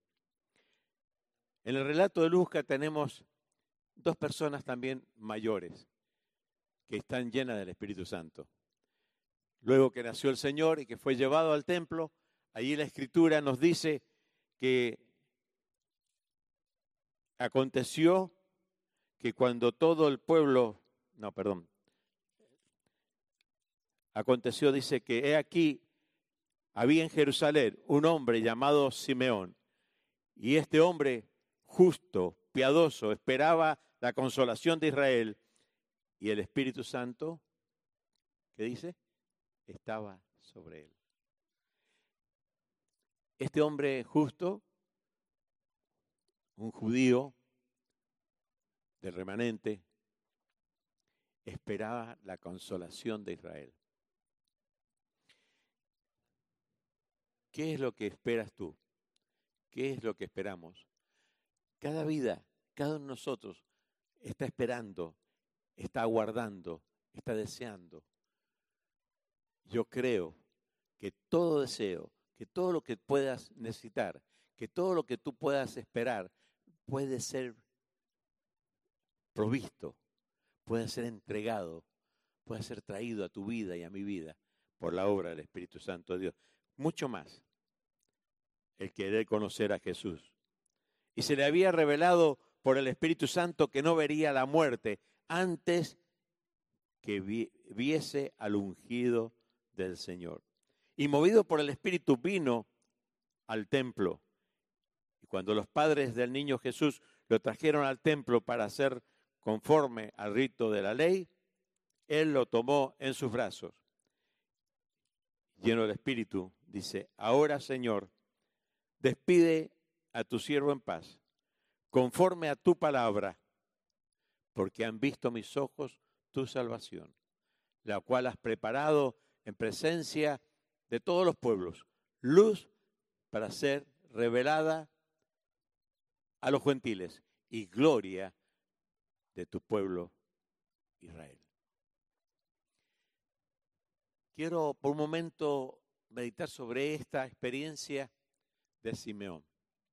En el relato de Lucas tenemos dos personas también mayores que están llenas del Espíritu Santo. Luego que nació el Señor y que fue llevado al templo, allí la Escritura nos dice que aconteció que cuando todo el pueblo, no, perdón, aconteció, dice que he aquí, había en Jerusalén un hombre llamado Simeón, y este hombre justo, piadoso, esperaba la consolación de Israel, y el Espíritu Santo, ¿qué dice? Estaba sobre él. Este hombre justo, un judío del remanente, esperaba la consolación de Israel. ¿Qué es lo que esperas tú? ¿Qué es lo que esperamos? Cada vida, cada uno de nosotros está esperando, está aguardando, está deseando. Yo creo que todo deseo, que todo lo que puedas necesitar, que todo lo que tú puedas esperar, puede ser provisto, puede ser entregado, puede ser traído a tu vida y a mi vida por la obra del Espíritu Santo de Dios. Mucho más el querer conocer a Jesús. Y se le había revelado por el Espíritu Santo que no vería la muerte antes que vi, viese al ungido del Señor. Y movido por el Espíritu vino al templo. Y cuando los padres del niño Jesús lo trajeron al templo para hacer conforme al rito de la ley, él lo tomó en sus brazos. Lleno del Espíritu, dice, ahora, Señor, despide a tu siervo en paz, conforme a tu palabra, porque han visto mis ojos tu salvación, la cual has preparado en presencia de todos los pueblos, luz para ser revelada a los gentiles y gloria de tu pueblo Israel. Quiero por un momento meditar sobre esta experiencia de Simeón.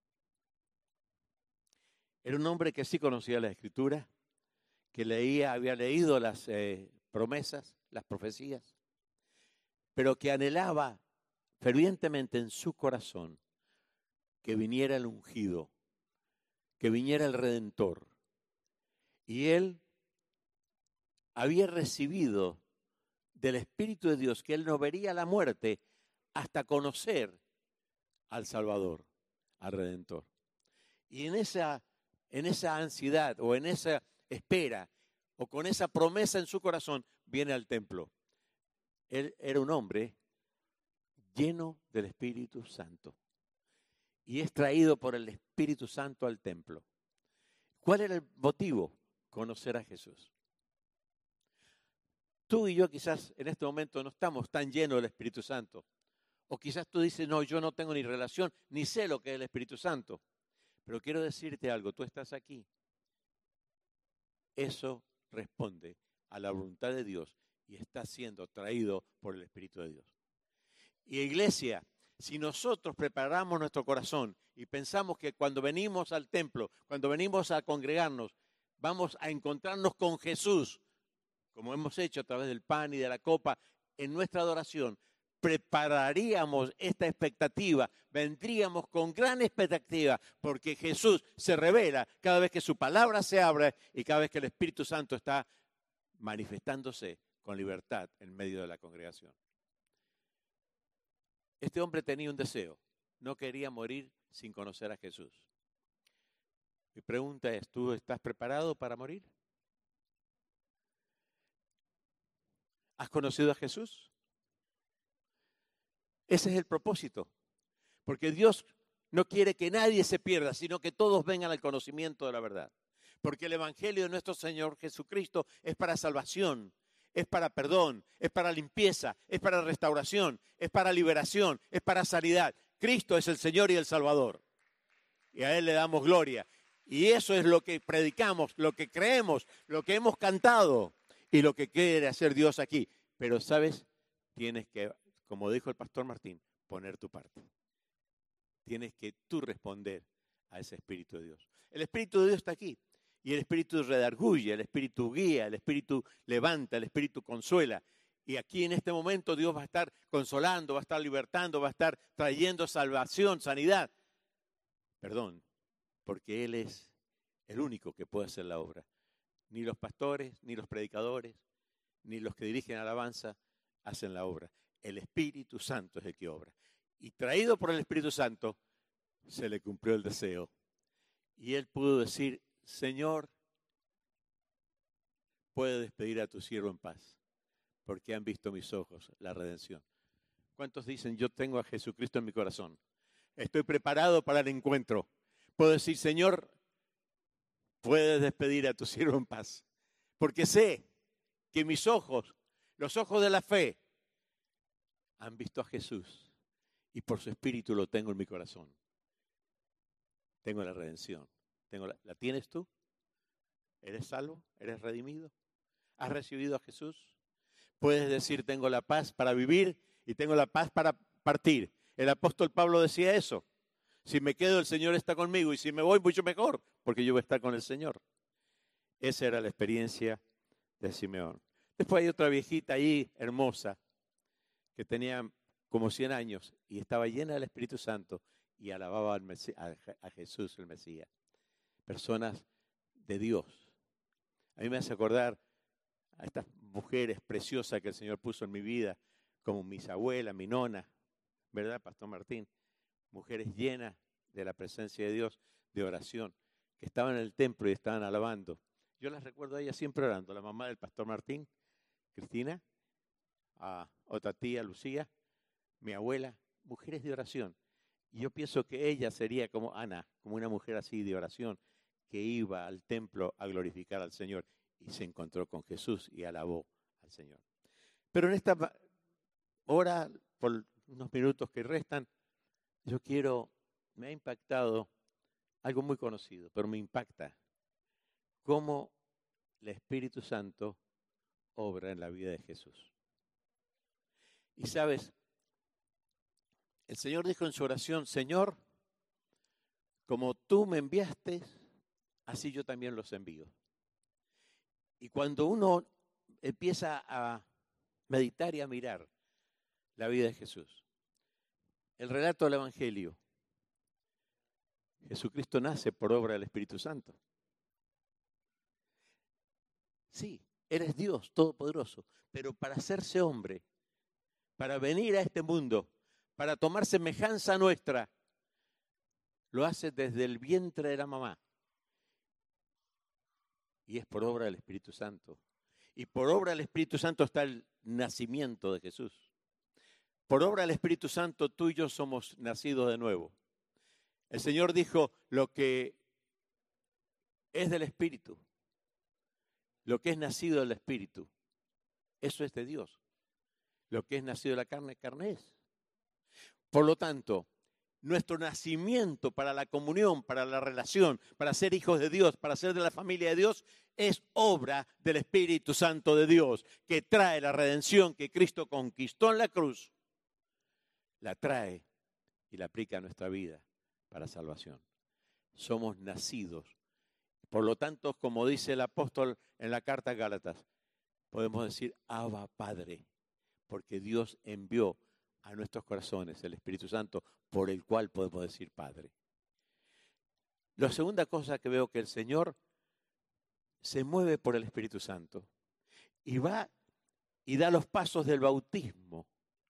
Era un hombre que sí conocía la Escritura, que leía, había leído las eh, promesas, las profecías, pero que anhelaba fervientemente en su corazón que viniera el ungido, que viniera el Redentor. Y él había recibido del Espíritu de Dios que él no vería la muerte hasta conocer al Salvador, al Redentor. Y en esa, en esa ansiedad o en esa espera o con esa promesa en su corazón viene al templo. Él era un hombre lleno del Espíritu Santo y es traído por el Espíritu Santo al templo. ¿Cuál era el motivo? Conocer a Jesús. Tú y yo quizás en este momento no estamos tan llenos del Espíritu Santo. O quizás tú dices, no, yo no tengo ni relación, ni sé lo que es el Espíritu Santo. Pero quiero decirte algo, tú estás aquí. Eso responde a la voluntad de Dios y está siendo traído por el Espíritu de Dios. Y iglesia, si nosotros preparamos nuestro corazón y pensamos que cuando venimos al templo, cuando venimos a congregarnos, vamos a encontrarnos con Jesús, como hemos hecho a través del pan y de la copa, en nuestra adoración, prepararíamos esta expectativa, vendríamos con gran expectativa, porque Jesús se revela cada vez que su palabra se abre y cada vez que el Espíritu Santo está manifestándose con libertad en medio de la congregación. Este hombre tenía un deseo, no quería morir sin conocer a Jesús. Mi pregunta es, ¿tú estás preparado para morir? ¿Has conocido a Jesús? Ese es el propósito, porque Dios no quiere que nadie se pierda, sino que todos vengan al conocimiento de la verdad. Porque el Evangelio de nuestro Señor Jesucristo es para salvación, es para perdón, es para limpieza, es para restauración, es para liberación, es para sanidad. Cristo es el Señor y el Salvador. Y a Él le damos gloria. Y eso es lo que predicamos, lo que creemos, lo que hemos cantado y lo que quiere hacer Dios aquí. Pero, ¿sabes? Tienes que, como dijo el pastor Martín, poner tu parte. Tienes que tú responder a ese Espíritu de Dios. El Espíritu de Dios está aquí. Y el Espíritu redarguye, el Espíritu guía, el Espíritu levanta, el Espíritu consuela. Y aquí en este momento Dios va a estar consolando, va a estar libertando, va a estar trayendo salvación, sanidad. Perdón, porque Él es el único que puede hacer la obra. Ni los pastores, ni los predicadores, ni los que dirigen alabanza. hacen la obra. El Espíritu Santo es el que obra. Y traído por el Espíritu Santo, se le cumplió el deseo. Y él pudo decir, Señor, puedes despedir a tu siervo en paz, porque han visto mis ojos la redención. ¿Cuántos dicen, yo tengo a Jesucristo en mi corazón? Estoy preparado para el encuentro. Puedo decir, Señor, puedes despedir a tu siervo en paz, porque sé que mis ojos, los ojos de la fe, han visto a Jesús y por su Espíritu lo tengo en mi corazón. Tengo la redención. Tengo la, ¿La tienes tú? ¿Eres salvo? ¿Eres redimido? ¿Has recibido a Jesús? Puedes decir, tengo la paz para vivir y tengo la paz para partir. El apóstol Pablo decía eso. Si me quedo, el Señor está conmigo, y si me voy, mucho mejor, porque yo voy a estar con el Señor. Esa era la experiencia de Simeón. Después hay otra viejita ahí, hermosa, que tenía como cien años y estaba llena del Espíritu Santo y alababa al Mesí- a, a Jesús, el Mesías. Personas de Dios. A mí me hace acordar a estas mujeres preciosas que el Señor puso en mi vida, como mis abuelas, mi nona, ¿verdad, Pastor Martín? Mujeres llenas de la presencia de Dios, de oración, que estaban en el templo y estaban alabando. Yo las recuerdo a ellas siempre orando, la mamá del Pastor Martín, Cristina, a otra tía, Lucía, mi abuela, mujeres de oración. Y yo pienso que ella sería como Ana, como una mujer así de oración, que iba al templo a glorificar al Señor y se encontró con Jesús y alabó al Señor. Pero en esta hora, por unos minutos que restan, yo quiero, me ha impactado algo muy conocido, pero me impacta cómo el Espíritu Santo obra en la vida de Jesús. Y sabes, el Señor dijo en su oración, Señor, como tú me enviaste, así yo también los envío. Y cuando uno empieza a meditar y a mirar la vida de Jesús, el relato del Evangelio, Jesucristo nace por obra del Espíritu Santo. Sí, eres Dios Todopoderoso, pero para hacerse hombre, para venir a este mundo, para tomar semejanza nuestra, lo hace desde el vientre de la mamá. Y es por obra del Espíritu Santo. Y por obra del Espíritu Santo está el nacimiento de Jesús. Por obra del Espíritu Santo tú y yo somos nacidos de nuevo. El Señor dijo, lo que es del Espíritu, lo que es nacido del Espíritu, eso es de Dios. Lo que es nacido de la carne, carne es. Por lo tanto, nuestro nacimiento para la comunión, para la relación, para ser hijos de Dios, para ser de la familia de Dios, es obra del Espíritu Santo de Dios, que trae la redención que Cristo conquistó en la cruz, la trae y la aplica a nuestra vida para salvación. Somos nacidos. Por lo tanto, como dice el apóstol en la carta a Gálatas, podemos decir, Abba, Padre, porque Dios envió a nuestros corazones el Espíritu Santo, por el cual podemos decir Padre. La segunda cosa que veo que el Señor se mueve por el Espíritu Santo y va y da los pasos del bautismo.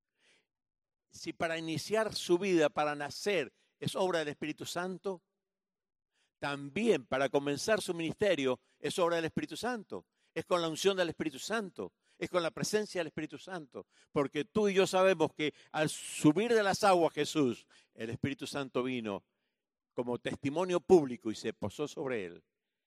Si para iniciar su vida, para nacer, es obra del Espíritu Santo, también para comenzar su ministerio es obra del Espíritu Santo. Es con la unción del Espíritu Santo, es con la presencia del Espíritu Santo. Porque tú y yo sabemos que al subir de las aguas Jesús, el Espíritu Santo vino como testimonio público y se posó sobre él.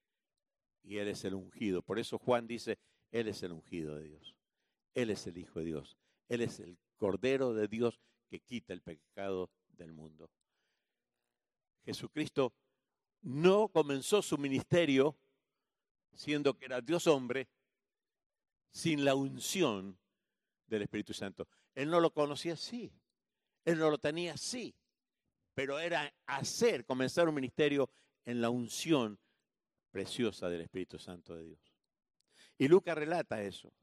Y él es el ungido. Por eso Juan dice, él es el ungido de Dios. Él es el Hijo de Dios. Él es el Cordero de Dios que quita el pecado del mundo. Jesucristo no comenzó su ministerio siendo que era Dios hombre sin la unción del Espíritu Santo. Él no lo conocía así. Él no lo tenía así. Pero era hacer, comenzar un ministerio en la unción preciosa del Espíritu Santo de Dios. Y Lucas relata eso.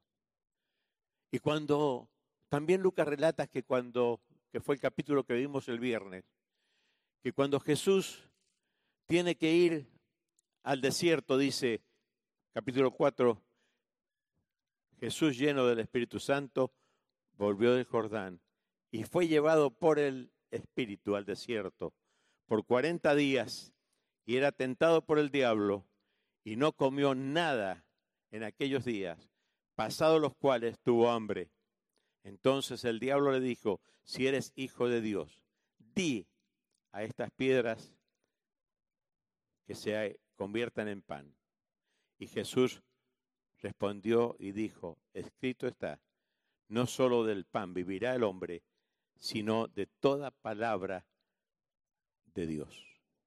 Y cuando, también Lucas relata que cuando, que fue el capítulo que vimos el viernes, que cuando Jesús tiene que ir al desierto, dice, capítulo cuatro, Jesús lleno del Espíritu Santo, volvió del Jordán y fue llevado por el Espíritu al desierto por cuarenta días y era tentado por el diablo y no comió nada en aquellos días, pasados los cuales tuvo hambre. Entonces el diablo le dijo, si eres hijo de Dios, di a estas piedras que se conviertan en pan. Y Jesús respondió y dijo, escrito está, no solo del pan vivirá el hombre, sino de toda palabra de Dios.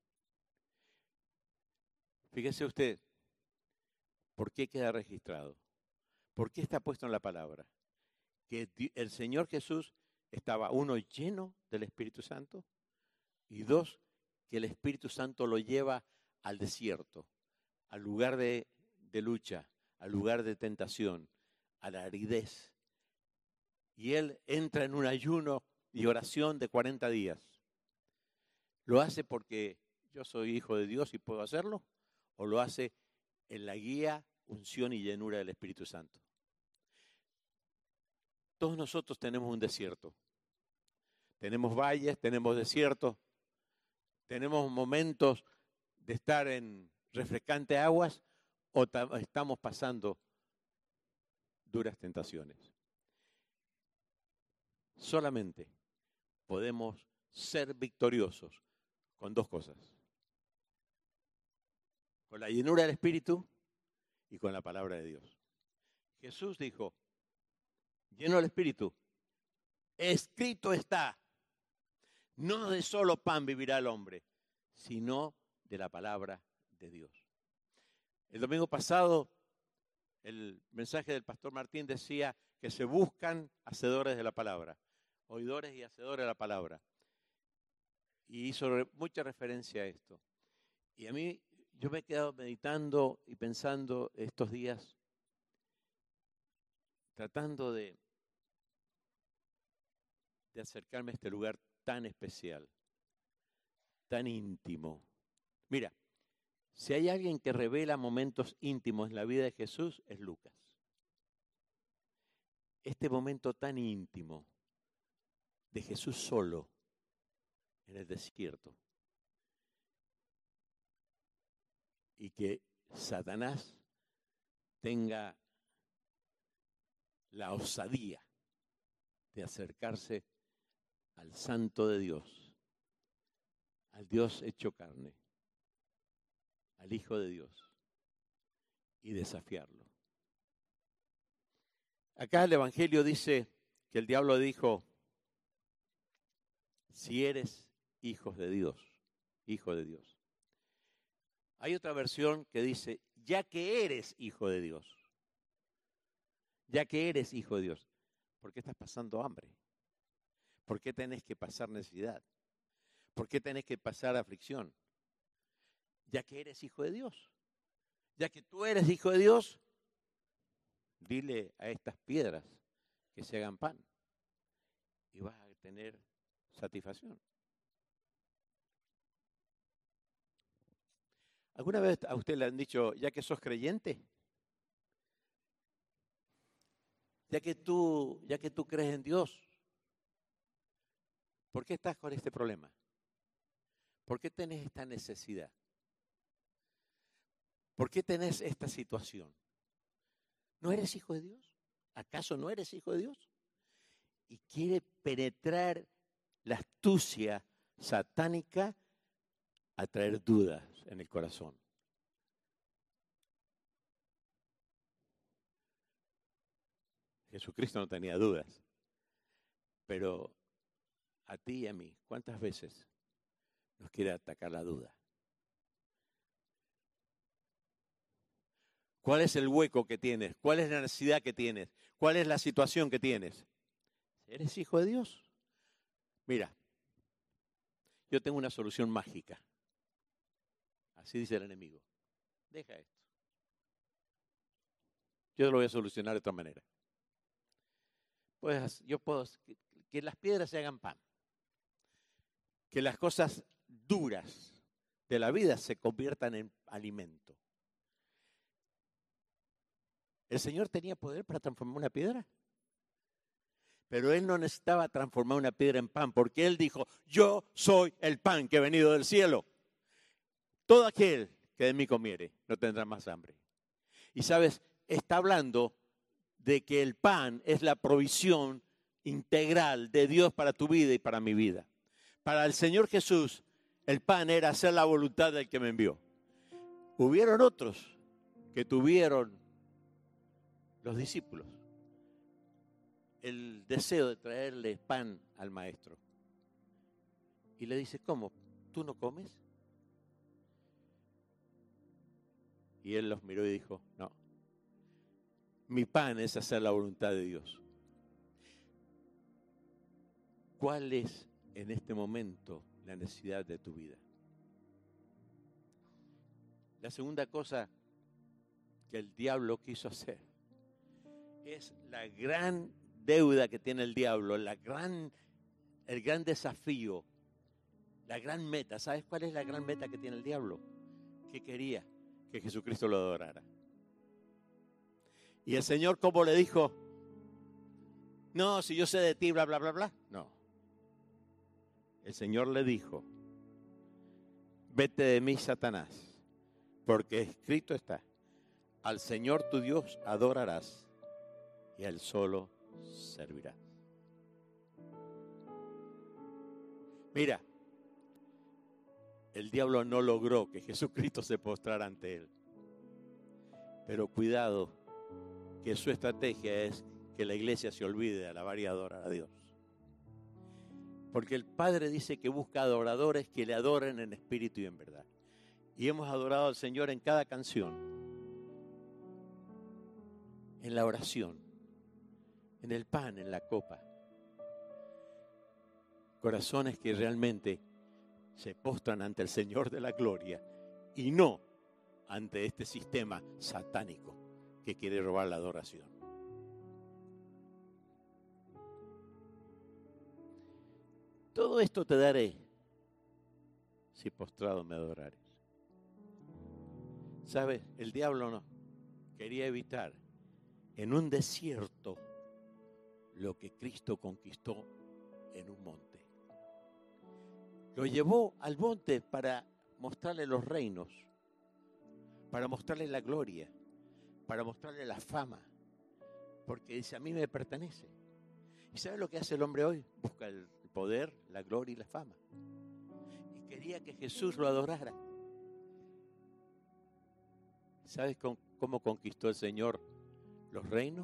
Fíjese usted, ¿por qué queda registrado? ¿Por qué está puesto en la palabra? Que el Señor Jesús estaba, uno, lleno del Espíritu Santo, y dos, que el Espíritu Santo lo lleva al desierto, al lugar de, de lucha, al lugar de tentación, a la aridez. Y Él entra en un ayuno y oración de cuarenta días. ¿Lo hace porque yo soy hijo de Dios y puedo hacerlo? ¿O lo hace en la guía, unción y llenura del Espíritu Santo? Todos nosotros tenemos un desierto. Tenemos valles, tenemos desiertos, tenemos momentos de estar en refrescantes aguas o estamos pasando duras tentaciones. Solamente podemos ser victoriosos con dos cosas. Con la llenura del Espíritu y con la palabra de Dios. Jesús dijo, lleno del Espíritu, escrito está, no de solo pan vivirá el hombre, sino de la palabra de Dios. El domingo pasado, el mensaje del pastor Martín decía que se buscan hacedores de la palabra, oidores y hacedores de la palabra. Y hizo mucha referencia a esto. Y a mí, yo me he quedado meditando y pensando estos días, tratando de, de acercarme a este lugar tan especial, tan íntimo. Mira, si hay alguien que revela momentos íntimos en la vida de Jesús, es Lucas. Este momento tan íntimo de Jesús solo en el desierto y que Satanás tenga la osadía de acercarse al Santo de Dios, al Dios hecho carne, al Hijo de Dios, y desafiarlo. Acá el Evangelio dice que el diablo dijo, si eres hijos de Dios, hijo de Dios. Hay otra versión que dice, ya que eres hijo de Dios, ya que eres hijo de Dios, ¿por qué estás pasando hambre? ¿Por qué tenés que pasar necesidad? ¿Por qué tenés que pasar aflicción? Ya que eres hijo de Dios, ya que tú eres hijo de Dios, dile a estas piedras que se hagan pan y vas a tener satisfacción. ¿Alguna vez a usted le han dicho, ya que sos creyente? Ya que tú, ya que tú crees en Dios, ¿por qué estás con este problema? ¿Por qué tenés esta necesidad? ¿Por qué tenés esta situación? ¿No eres hijo de Dios? ¿Acaso no eres hijo de Dios? Y quiere penetrar la astucia satánica a traer dudas en el corazón. Jesucristo no tenía dudas, pero a ti y a mí, ¿cuántas veces nos quiere atacar la duda? ¿Cuál es el hueco que tienes? ¿Cuál es la necesidad que tienes? ¿Cuál es la situación que tienes? ¿Eres hijo de Dios? Mira, yo tengo una solución mágica. Así dice el enemigo. Deja esto. Yo lo voy a solucionar de otra manera. Pues yo puedo, que, que las piedras se hagan pan. Que las cosas duras de la vida se conviertan en alimento. ¿El Señor tenía poder para transformar una piedra? Pero él no necesitaba transformar una piedra en pan, porque él dijo, yo soy el pan que he venido del cielo. Todo aquel que de mí comiere no tendrá más hambre. Y sabes, está hablando de que el pan es la provisión integral de Dios para tu vida y para mi vida. Para el Señor Jesús, el pan era hacer la voluntad del que me envió. Hubieron otros que tuvieron, los discípulos, el deseo de traerle pan al maestro. Y le dice, ¿cómo? ¿Tú no comes? Y él los miró y dijo, no, mi pan es hacer la voluntad de Dios. ¿Cuál es en este momento la necesidad de tu vida? La segunda cosa que el diablo quiso hacer es la gran deuda que tiene el diablo, la gran, el gran desafío, la gran meta. ¿Sabes cuál es la gran meta que tiene el diablo? ¿Qué quería? Que Jesucristo lo adorara. Y el Señor, ¿cómo le dijo? No, si yo sé de ti, bla, bla, bla, bla. No. El Señor le dijo, vete de mí, Satanás, porque escrito está, al Señor tu Dios adorarás y a Él solo servirás. Mira, el diablo no logró que Jesucristo se postrara ante Él. Pero cuidado, que su estrategia es que la iglesia se olvide de alabar y adorar a Dios. Porque el Padre dice que busca adoradores que le adoren en espíritu y en verdad. Y hemos adorado al Señor en cada canción, en la oración, en el pan, en la copa. Corazones que realmente se postran ante el Señor de la gloria y no ante este sistema satánico que quiere robar la adoración. Todo esto te daré si postrado me adorares. ¿Sabes? El diablo no quería evitar en un desierto lo que Cristo conquistó en un monte. Lo llevó al monte para mostrarle los reinos, para mostrarle la gloria, para mostrarle la fama, porque dice, a mí me pertenece. ¿Y sabes lo que hace el hombre hoy? Busca el poder, la gloria y la fama. Y quería que Jesús lo adorara. ¿Sabes cómo conquistó el Señor los reinos?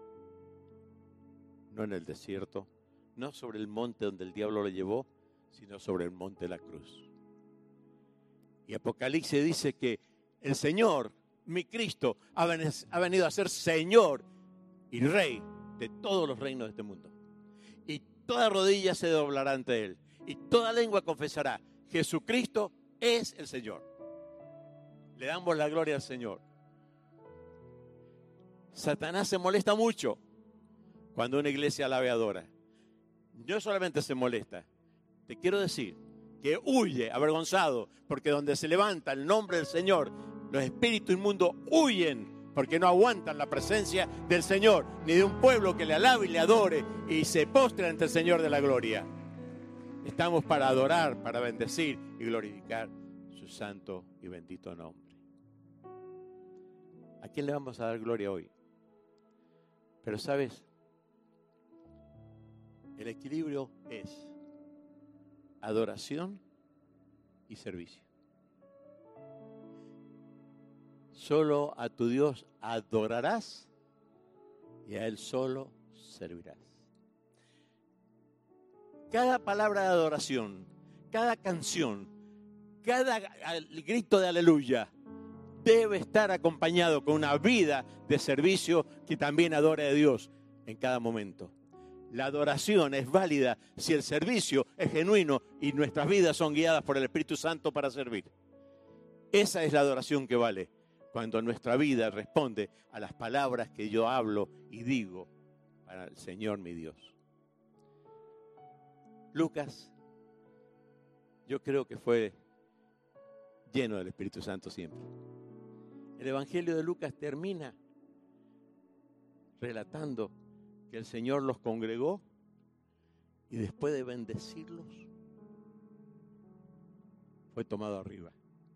No en el desierto, no sobre el monte donde el diablo lo llevó, sino sobre el monte de la cruz. Y Apocalipsis dice que el Señor, mi Cristo, ha venido a ser Señor y Rey de todos los reinos de este mundo. Y toda rodilla se doblará ante Él. Y toda lengua confesará, Jesucristo es el Señor. Le damos la gloria al Señor. Satanás se molesta mucho cuando una iglesia alaba y adora. No solamente se molesta, te quiero decir que huye avergonzado, porque donde se levanta el nombre del Señor, los espíritus inmundos huyen, porque no aguantan la presencia del Señor, ni de un pueblo que le alabe y le adore y se postre ante el Señor de la gloria. Estamos para adorar, para bendecir y glorificar su santo y bendito nombre. ¿A quién le vamos a dar gloria hoy? Pero ¿sabes? El equilibrio es adoración y servicio. Solo a tu Dios adorarás y a Él solo servirás. Cada palabra de adoración, cada canción, cada grito de aleluya debe estar acompañado con una vida de servicio que también adore a Dios en cada momento. La adoración es válida si el servicio es genuino y nuestras vidas son guiadas por el Espíritu Santo para servir. Esa es la adoración que vale, cuando nuestra vida responde a las palabras que yo hablo y digo para el Señor mi Dios. Lucas, yo creo que fue lleno del Espíritu Santo siempre. El Evangelio de Lucas termina relatando que el Señor los congregó Y después de bendecirlos, fue tomado arriba.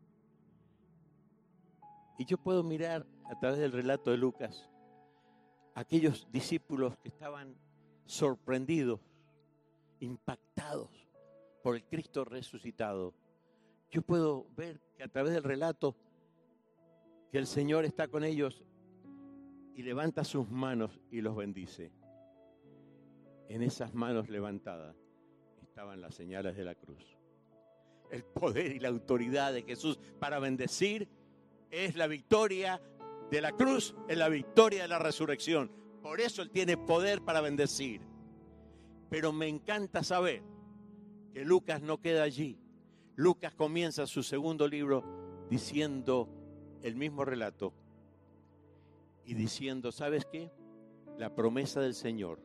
Y yo puedo mirar a través del relato de Lucas aquellos discípulos que estaban sorprendidos, impactados por el Cristo resucitado. Yo puedo ver que a través del relato que el Señor está con ellos y levanta sus manos y los bendice. En esas manos levantadas estaban las señales de la cruz. El poder y la autoridad de Jesús para bendecir es la victoria de la cruz, es la victoria de la resurrección. Por eso Él tiene poder para bendecir. Pero me encanta saber que Lucas no queda allí. Lucas comienza su segundo libro diciendo el mismo relato y diciendo, ¿sabes qué? La promesa del Señor,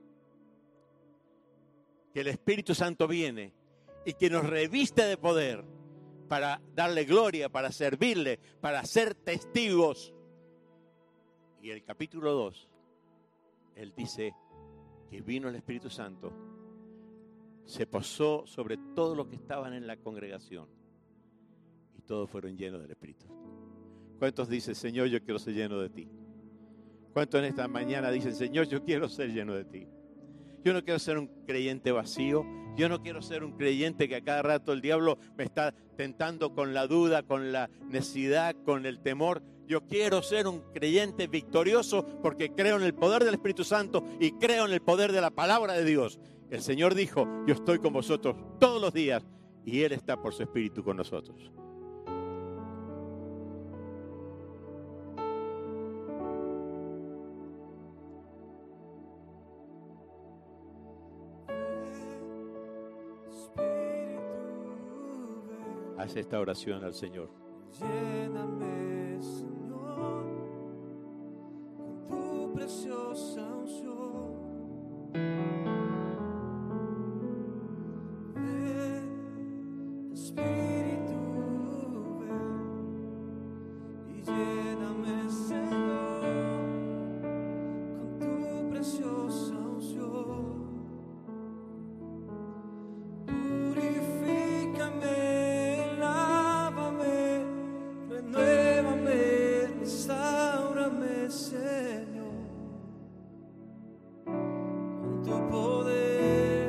que el Espíritu Santo viene y que nos reviste de poder para darle gloria, para servirle, para ser testigos. Y el capítulo dos, Él dice que vino el Espíritu Santo, se posó sobre todos los que estaban en la congregación y todos fueron llenos del Espíritu. ¿Cuántos dicen, Señor, yo quiero ser lleno de ti? ¿Cuántos en esta mañana dicen, Señor, yo quiero ser lleno de ti? Yo no quiero ser un creyente vacío. Yo no quiero ser un creyente que a cada rato el diablo me está tentando con la duda, con la necesidad, con el temor. Yo quiero ser un creyente victorioso porque creo en el poder del Espíritu Santo y creo en el poder de la palabra de Dios. El Señor dijo, yo estoy con vosotros todos los días y Él está por su Espíritu con nosotros. Haz esta oración al Señor. Lléname, Señor, con tu preciosa unción. Ven, Espíritu, ven y lléname, Señor, con tu preciosa unción. Purifícame. Señor, con tu poder,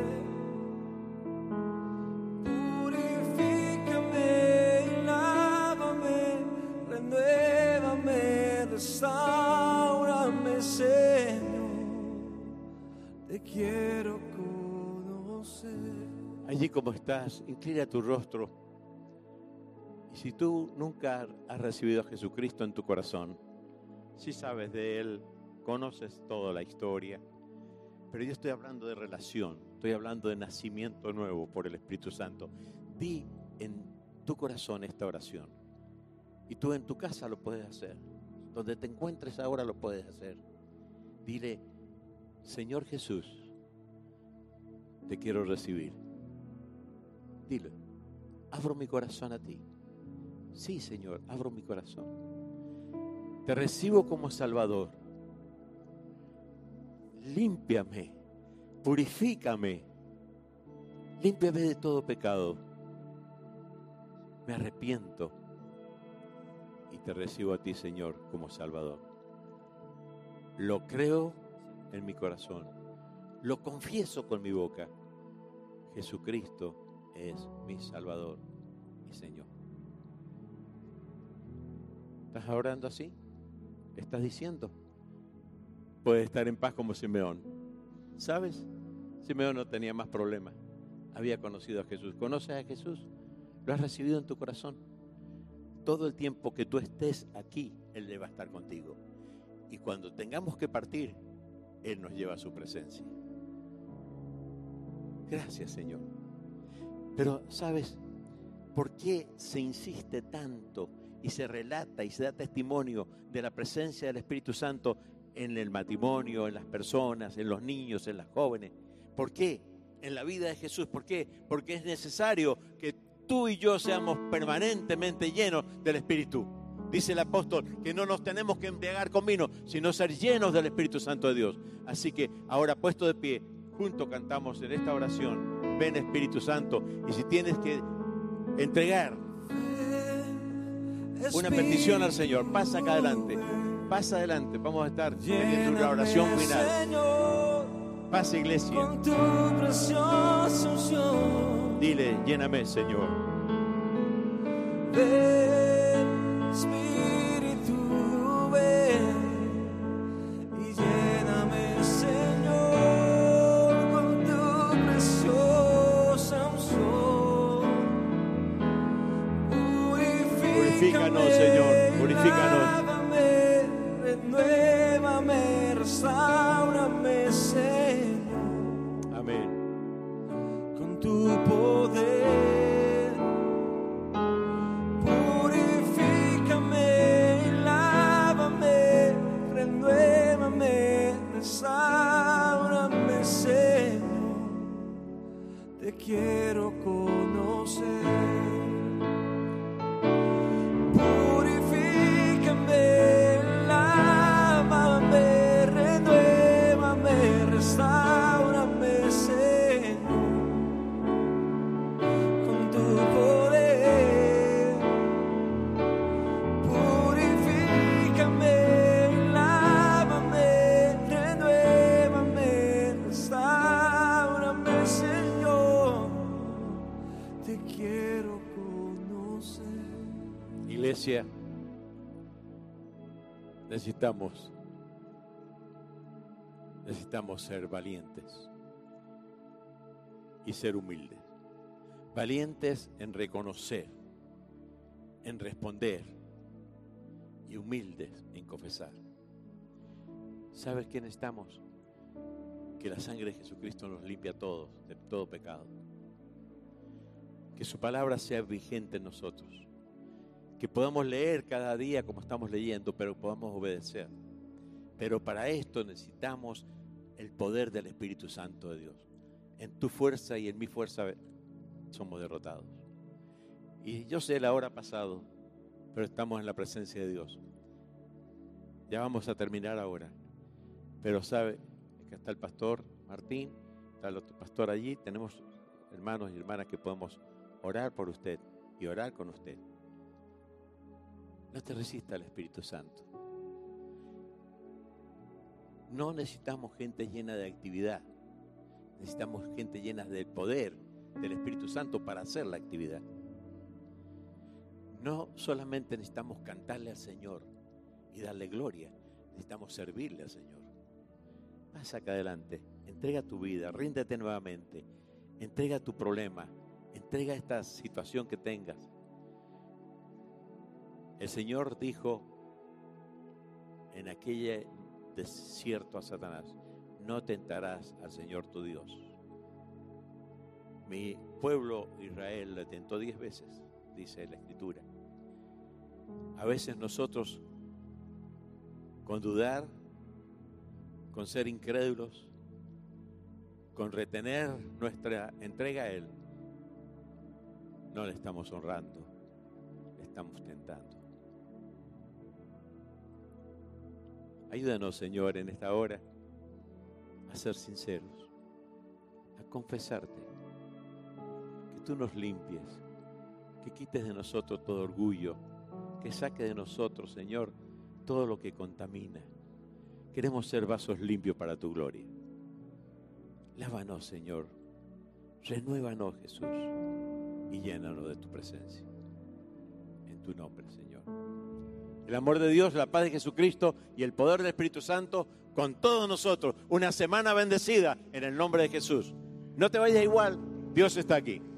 purifícame y lávame, renuévame, restáurame, Señor, te quiero conocer. Allí como estás, inclina tu rostro. Y si tú nunca has recibido a Jesucristo en tu corazón, si sabes de Él, conoces toda la historia, pero yo estoy hablando de relación, estoy hablando de nacimiento nuevo por el Espíritu Santo. Di en tu corazón esta oración y tú en tu casa lo puedes hacer, donde te encuentres ahora lo puedes hacer. Dile, Señor Jesús, te quiero recibir. Dile, abro mi corazón a ti. Sí, Señor, abro mi corazón. Te recibo como Salvador. Límpiame, purifícame, límpiame de todo pecado. Me arrepiento y te recibo a ti, Señor, como Salvador. Lo creo en mi corazón, lo confieso con mi boca. Jesucristo es mi Salvador y Señor. ¿Estás orando así? ¿Estás diciendo? Puedes estar en paz como Simeón. ¿Sabes? Simeón no tenía más problemas. Había conocido a Jesús. ¿Conoces a Jesús? ¿Lo has recibido en tu corazón? Todo el tiempo que tú estés aquí, Él va a estar contigo. Y cuando tengamos que partir, Él nos lleva a su presencia. Gracias, Señor. Pero, ¿sabes por qué se insiste tanto y se relata y se da testimonio de la presencia del Espíritu Santo en el matrimonio, en las personas, en los niños, en las jóvenes? ¿Por qué? En la vida de Jesús. ¿Por qué? Porque es necesario que tú y yo seamos permanentemente llenos del Espíritu. Dice el apóstol que no nos tenemos que embriagar con vino, sino ser llenos del Espíritu Santo de Dios. Así que ahora, puesto de pie, juntos cantamos en esta oración. ven Espíritu Santo. Y si tienes que entregar una petición al Señor, pasa acá adelante, pasa adelante, vamos a estar teniendo una oración final. Pasa, iglesia. Dile, lléname, Señor. Ven, Espíritu, ven y lléname, Señor, con tu preciosa unción. Purifícanos, Señor, purifícanos. Renuévame, restáurame, Señor. Amén. Con tu poder, purifícame, lávame, renuévame, restáurame, Señor. Te quiero conocer. Purifícame, lávame, renuévame, restáurame, Señor, con tu poder. Purifícame, lávame, renuévame, restáurame, Señor. Te quiero conocer. Iglesia, necesitamos, necesitamos ser valientes y ser humildes. Valientes en reconocer, en responder, y humildes en confesar. ¿Sabes qué necesitamos? Que la sangre de Jesucristo nos limpie a todos de todo pecado. Que su palabra sea vigente en nosotros. Que podamos leer cada día como estamos leyendo, pero podamos obedecer. Pero para esto necesitamos el poder del Espíritu Santo de Dios. En tu fuerza y en mi fuerza somos derrotados. Y yo sé la hora ha pasado, pero estamos en la presencia de Dios. Ya vamos a terminar ahora. Pero sabe que está el pastor Martín, está el otro pastor allí. Tenemos hermanos y hermanas que podemos orar por usted y orar con usted. No te resista al Espíritu Santo. No necesitamos gente llena de actividad. Necesitamos gente llena del poder del Espíritu Santo para hacer la actividad. No solamente necesitamos cantarle al Señor y darle gloria, necesitamos servirle al Señor. Pasa acá adelante, entrega tu vida, ríndete nuevamente, entrega tu problema, entrega esta situación que tengas. El Señor dijo en aquel desierto a Satanás: no tentarás al Señor tu Dios. Mi pueblo Israel le tentó diez veces, dice la Escritura. A veces nosotros, con dudar, con ser incrédulos, con retener nuestra entrega a Él, no le estamos honrando, le estamos tentando. Ayúdanos, Señor, en esta hora a ser sinceros, a confesarte, que tú nos limpies, que quites de nosotros todo orgullo, que saque de nosotros, Señor, todo lo que contamina. Queremos ser vasos limpios para tu gloria. Lávanos, Señor, renuévanos, Jesús, y llénanos de tu presencia. En tu nombre, Señor. El amor de Dios, la paz de Jesucristo y el poder del Espíritu Santo con todos nosotros. Una semana bendecida en el nombre de Jesús. No te vayas igual, Dios está aquí.